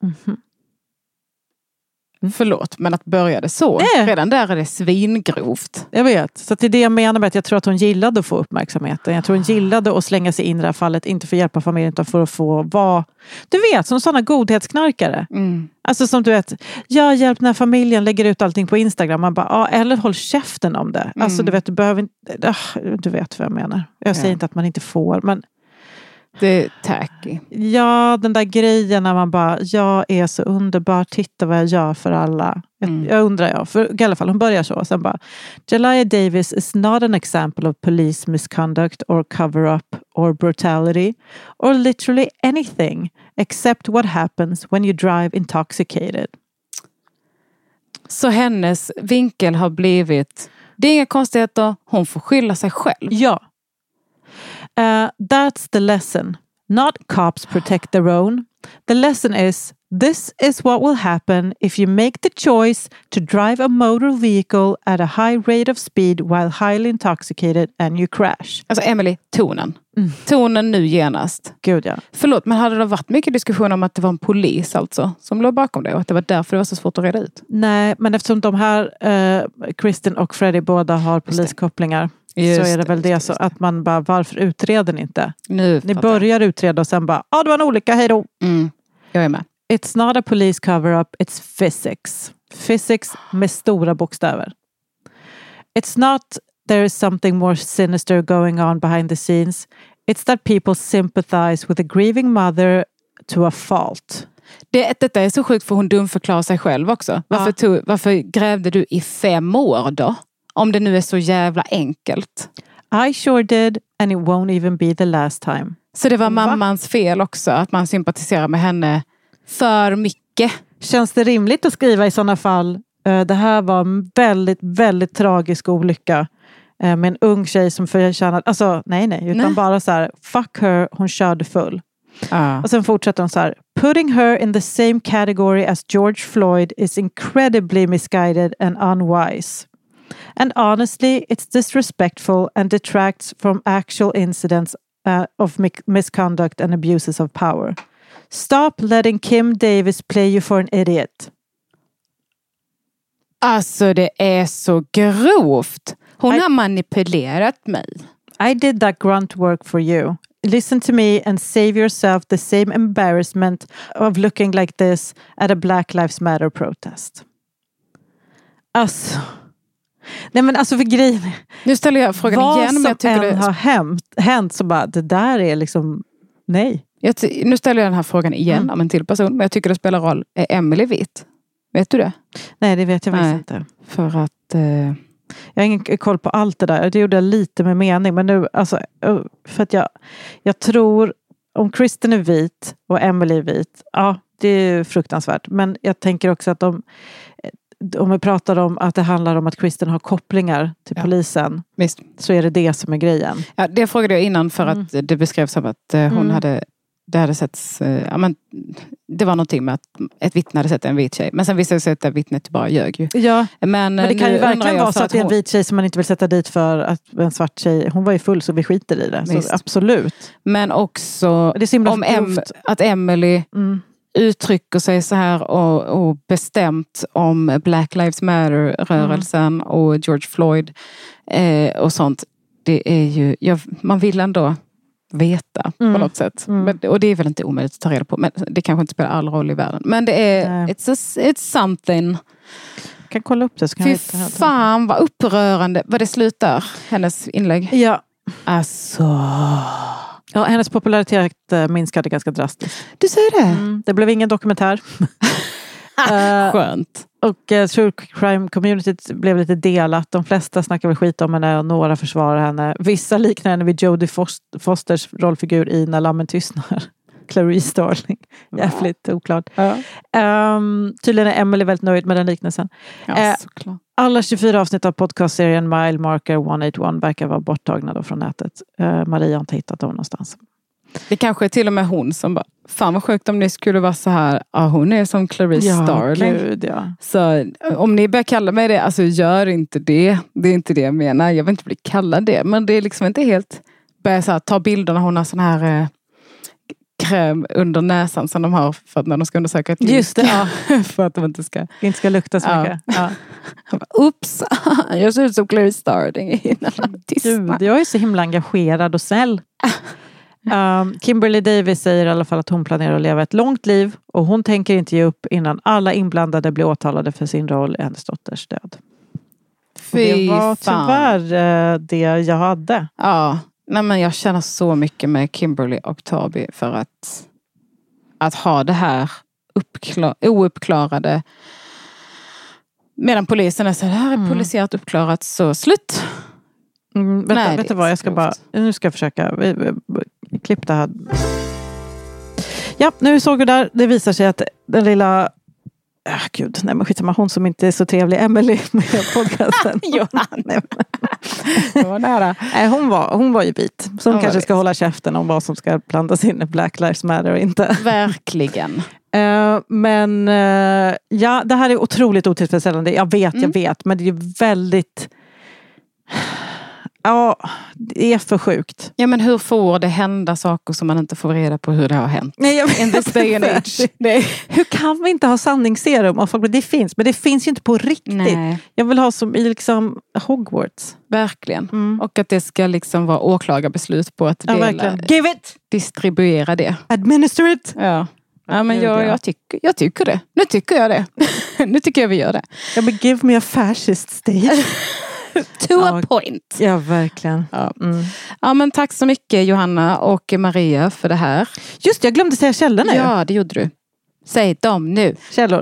Speaker 1: Förlåt, men att börja det så. Redan där är det svingrovt.
Speaker 2: Jag vet, så det är det jag menar med att jag tror att hon gillade att få uppmärksamheten. Jag tror hon gillade att slänga sig in i det här fallet. Inte för att hjälpa familjen utan för att få vara... Du vet, som sådana godhetsknarkare. Alltså som du vet, jag hjälper när familjen lägger ut allting på Instagram. Man bara, eller håll käften om det. Alltså du vet, du behöver inte... Du vet vad jag menar. Jag säger inte att man inte får, men...
Speaker 1: Det är tacky.
Speaker 2: Ja, den där grejen när man bara, jag är så underbar, titta vad jag gör för alla. Jag undrar för i alla fall hon börjar så. Sen bara, Jalaya Davis is not an example of police misconduct or cover-up or brutality or literally anything except what happens when you drive intoxicated.
Speaker 1: Så hennes vinkel har blivit, det är inga konstigheter, hon får skylla sig själv.
Speaker 2: Ja. That's the lesson. Not cops protect their own. The lesson is, this is what will happen if you make the choice to drive a motor vehicle at a high rate of speed while highly intoxicated and you crash.
Speaker 1: Alltså Emily, tonen. Tonen nu genast.
Speaker 2: Gud ja.
Speaker 1: Förlåt, men hade det varit mycket diskussion om att det var en polis alltså som låg bakom det och att det var därför det var så svårt att reda ut?
Speaker 2: Nej, men eftersom de här Kristen och Freddie båda har poliskopplingar så är det väl det så att man bara, varför utreder ni inte? Ni börjar utreda och sen bara, det var en olycka, hej då.
Speaker 1: Jag är med.
Speaker 2: It's not a police cover-up, it's physics. Physics med stora bokstäver. It's not there is something more sinister going on behind the scenes. It's that people sympathize with a grieving mother to a fault.
Speaker 1: Detta är så sjukt för hon dumförklarar sig själv också. Varför grävde du i 5 år då? Om det nu är så jävla enkelt.
Speaker 2: I sure did and it won't even be the last time.
Speaker 1: Så det var mammans fel också att man sympatiserar med henne för mycket.
Speaker 2: Känns det rimligt att skriva i sådana fall? Det här var en väldigt, väldigt tragisk olycka. Med en ung tjej som förtjänade... Alltså, nej. Utan bara så här, fuck her, hon körde full. Och sen fortsätter hon så här. Putting her in the same category as George Floyd is incredibly misguided and unwise. And honestly, it's disrespectful and detracts from actual incidents of misconduct and abuses of power. Stop letting Kim Davis play you for an idiot.
Speaker 1: Alltså det är så grovt. Hon har manipulerat mig.
Speaker 2: I did that grunt work for you. Listen to me and save yourself the same embarrassment of looking like this at a Black Lives Matter protest. Alltså... Nej men alltså för grejen...
Speaker 1: Nu ställer jag frågan igen.
Speaker 2: Men jag tycker det har hänt så bara, det där är liksom... Nej.
Speaker 1: Nu ställer jag den här frågan igen om en till person. Men jag tycker det spelar roll. Är Emily vit? Vet du det?
Speaker 2: Nej, det vet jag faktiskt inte.
Speaker 1: För att...
Speaker 2: Jag har ingen koll på allt det där. Det gjorde jag lite med mening. Men nu, alltså... För att jag tror... Om Kristen är vit och Emily är vit. Ja, det är fruktansvärt. Men jag tänker också att om vi pratar om att det handlar om att Kristen har kopplingar till polisen.
Speaker 1: Visst.
Speaker 2: Så är det som är grejen.
Speaker 1: Ja, det frågade jag innan för att det beskrevs som att hon hade... Det hade setts... det var någonting med att ett vittne hade sett en vit tjej. Men sen visade det sig att det vittnet bara ljög ju.
Speaker 2: Ja, men det kan ju verkligen vara så att det är en vit tjej som man inte vill sätta dit för att en svart tjej... Hon var ju full så vi skiter i det. Så absolut.
Speaker 1: Men också
Speaker 2: det är
Speaker 1: om att Emily... uttrycker sig så här och bestämt om Black Lives Matter-rörelsen och George Floyd och sånt. Det är ju, man vill ändå veta på något sätt. Och det är väl inte omöjligt att ta reda på. Men det kanske inte spelar all roll i världen. Men det är, it's something.
Speaker 2: Jag kan kolla upp det. Så kan
Speaker 1: fy fan vad upprörande. Vad det slutar, hennes inlägg.
Speaker 2: Ja.
Speaker 1: Alltså...
Speaker 2: Ja, hennes popularitet minskade ganska drastiskt.
Speaker 1: Du säger det?
Speaker 2: Det blev ingen dokumentär.
Speaker 1: Skönt.
Speaker 2: Och true crime-communityt blev lite delat. De flesta snackar väl skit om henne och några försvarar henne. Vissa liknar henne vid Jodie Fosters rollfigur i När lammen tystnar. Clarice Starling. Jävligt oklart. Ja. Tydligen är Emily väldigt nöjd med den liknelsen.
Speaker 1: Ja, såklart.
Speaker 2: Alla 24 avsnitt av podcastserien Mile Marker 181 verkar vara borttagna då från nätet. Maria har inte hittat dem någonstans.
Speaker 1: Det kanske är till och med hon som bara, fan vad sjukt om ni skulle vara så här, hon är som Clarice Starling.
Speaker 2: Gud, ja.
Speaker 1: Så om ni börjar kalla mig det, alltså gör inte det. Det är inte det jag menar. Jag vill inte bli kallad det. Men det är liksom inte helt, börja så här, ta bilderna, hon har sån här kräm under näsan som de har för att när de ska undersöka ett
Speaker 2: just det, ja.
Speaker 1: För att de inte ska
Speaker 2: lukta så mycket. Ja.
Speaker 1: Ups, jag ser ut som Clarice Starling.
Speaker 2: Gud, jag är så himla engagerad och snäll. Kimberly Davis säger i alla fall att hon planerar att leva ett långt liv och hon tänker inte ge upp innan alla inblandade blir åtalade för sin roll i hennes dotters död.
Speaker 1: Fy
Speaker 2: det var tyvärr det jag hade.
Speaker 1: Ja, nej men jag känner så mycket med Kimberly och Tabi för att ha det här ouppklarade, medan polisen är så här är polisiärt uppklarat, så slut.
Speaker 2: Vet du vad, jag ska bara, nu ska jag försöka klippa det här. Ja, nu såg vi där, det visar sig att den lilla hon som inte är så trevlig, Emily med podcasten.
Speaker 1: Det var nära.
Speaker 2: Hon var ju vit. Så hon kanske ska hålla käften om vad som ska blandas in i Black Lives Matter och inte.
Speaker 1: Verkligen.
Speaker 2: Men det här är otroligt otillfredsställande. Jag vet, men det är väldigt... Ja, det är för sjukt.
Speaker 1: Ja, men hur får det hända saker som man inte får reda på hur det har hänt?
Speaker 2: Nej,
Speaker 1: in this day and age.
Speaker 2: Hur kan vi inte ha sanningsserum? Det finns, men det finns ju inte på riktigt. Nej. Jag vill ha som i liksom Hogwarts.
Speaker 1: Verkligen. Och att det ska liksom vara åklagarbeslut på att
Speaker 2: Give it!
Speaker 1: Distribuera det.
Speaker 2: Administer it!
Speaker 1: Ja. Ja, men jag tycker det. Nu tycker jag det. Nu tycker jag vi gör det.
Speaker 2: Ja, men give me a fascist state.
Speaker 1: To a point.
Speaker 2: Ja, verkligen.
Speaker 1: Ja. Ja, men tack så mycket Johanna och Maria för det här.
Speaker 2: Just, jag glömde säga källorna.
Speaker 1: Ja, det gjorde du. Säg dem nu.
Speaker 2: Källor.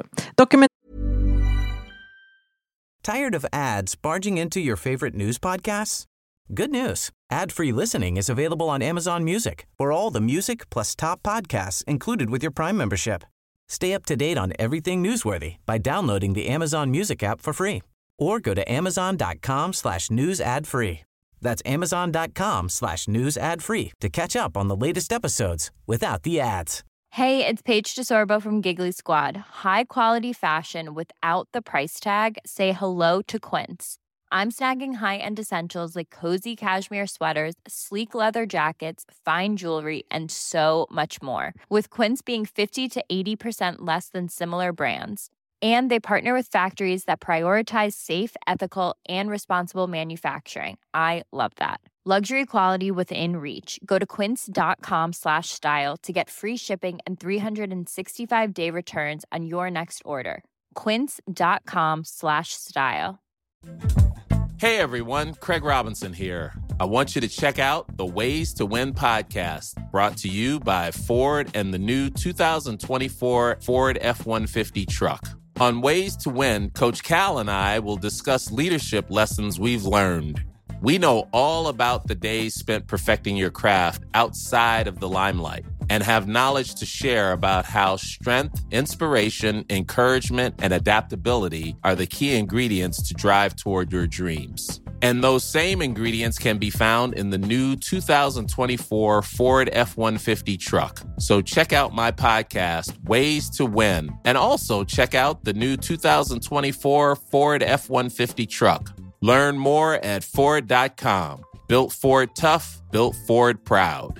Speaker 5: Tired of ads barging into your favorite news podcasts? Good news. Ad-free listening is available on Amazon Music for all the music plus top podcasts included with your Prime membership. Stay up to date on everything newsworthy by downloading the Amazon Music app for free. Or go to amazon.com/news ad free. That's amazon.com/news ad free to catch up on the latest episodes without the ads.
Speaker 6: Hey, it's Paige DeSorbo from Giggly Squad. High quality fashion without the price tag. Say hello to Quince. I'm snagging high-end essentials like cozy cashmere sweaters, sleek leather jackets, fine jewelry, and so much more. With Quince being 50 to 80% less than similar brands. And they partner with factories that prioritize safe, ethical, and responsible manufacturing. I love that. Luxury quality within reach. Go to quince.com/style to get free shipping and 365-day returns on your next order. Quince.com/style.
Speaker 7: Hey everyone, Craig Robinson here. I want you to check out the Ways to Win podcast, brought to you by Ford and the new 2024 Ford F-150 truck. On Ways to Win, Coach Cal and I will discuss leadership lessons we've learned. We know all about the days spent perfecting your craft outside of the limelight and have knowledge to share about how strength, inspiration, encouragement, and adaptability are the key ingredients to drive toward your dreams. And those same ingredients can be found in the new 2024 Ford F-150 truck. So check out my podcast, Ways to Win, and also check out the new 2024 Ford F-150 truck. Learn more at Ford.com. Built Ford tough, built Ford proud.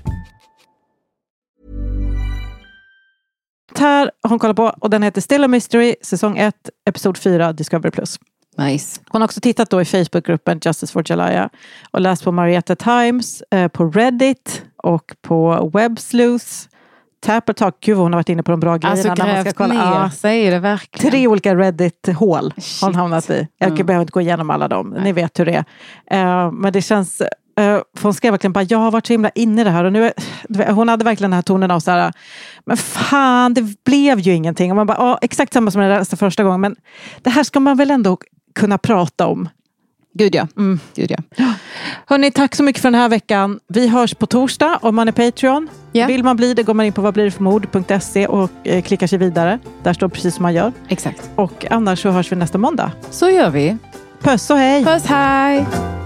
Speaker 2: Här har hon kollat på och den heter Still a Mystery, säsong 1, episod 4, Discovery+.
Speaker 1: Nice.
Speaker 2: Hon har också tittat då i Facebookgruppen Justice for Jalaya och läst på Marietta Times, på Reddit och på Websleuth. Tap och talk. Gud, hon har varit inne på de bra grejerna.
Speaker 1: Alltså grävt ner sig, är det verkligen. 3
Speaker 2: olika Reddit-hål har hon hamnat i. Jag behöver inte gå igenom alla dem. Nej. Ni vet hur det är. Men det känns... För hon skrev verkligen bara, jag har varit så himla inne i det här. Och nu, hon hade verkligen den här tonen av så här, men fan, det blev ju ingenting. Och man bara, exakt samma som jag läste första gången. Men det här ska man väl ändå kunna prata om.
Speaker 1: Gud ja. Gud ja.
Speaker 2: Hörrni, tack så mycket för den här veckan. Vi hörs på torsdag om man är Patreon.
Speaker 1: Yeah.
Speaker 2: Vill man bli det går man in på vadblir-det-för-mord.se och klickar sig vidare. Där står precis som man gör.
Speaker 1: Exakt.
Speaker 2: Och annars så hörs vi nästa måndag.
Speaker 1: Så gör vi.
Speaker 2: Puss och hej!
Speaker 1: Puss, hej!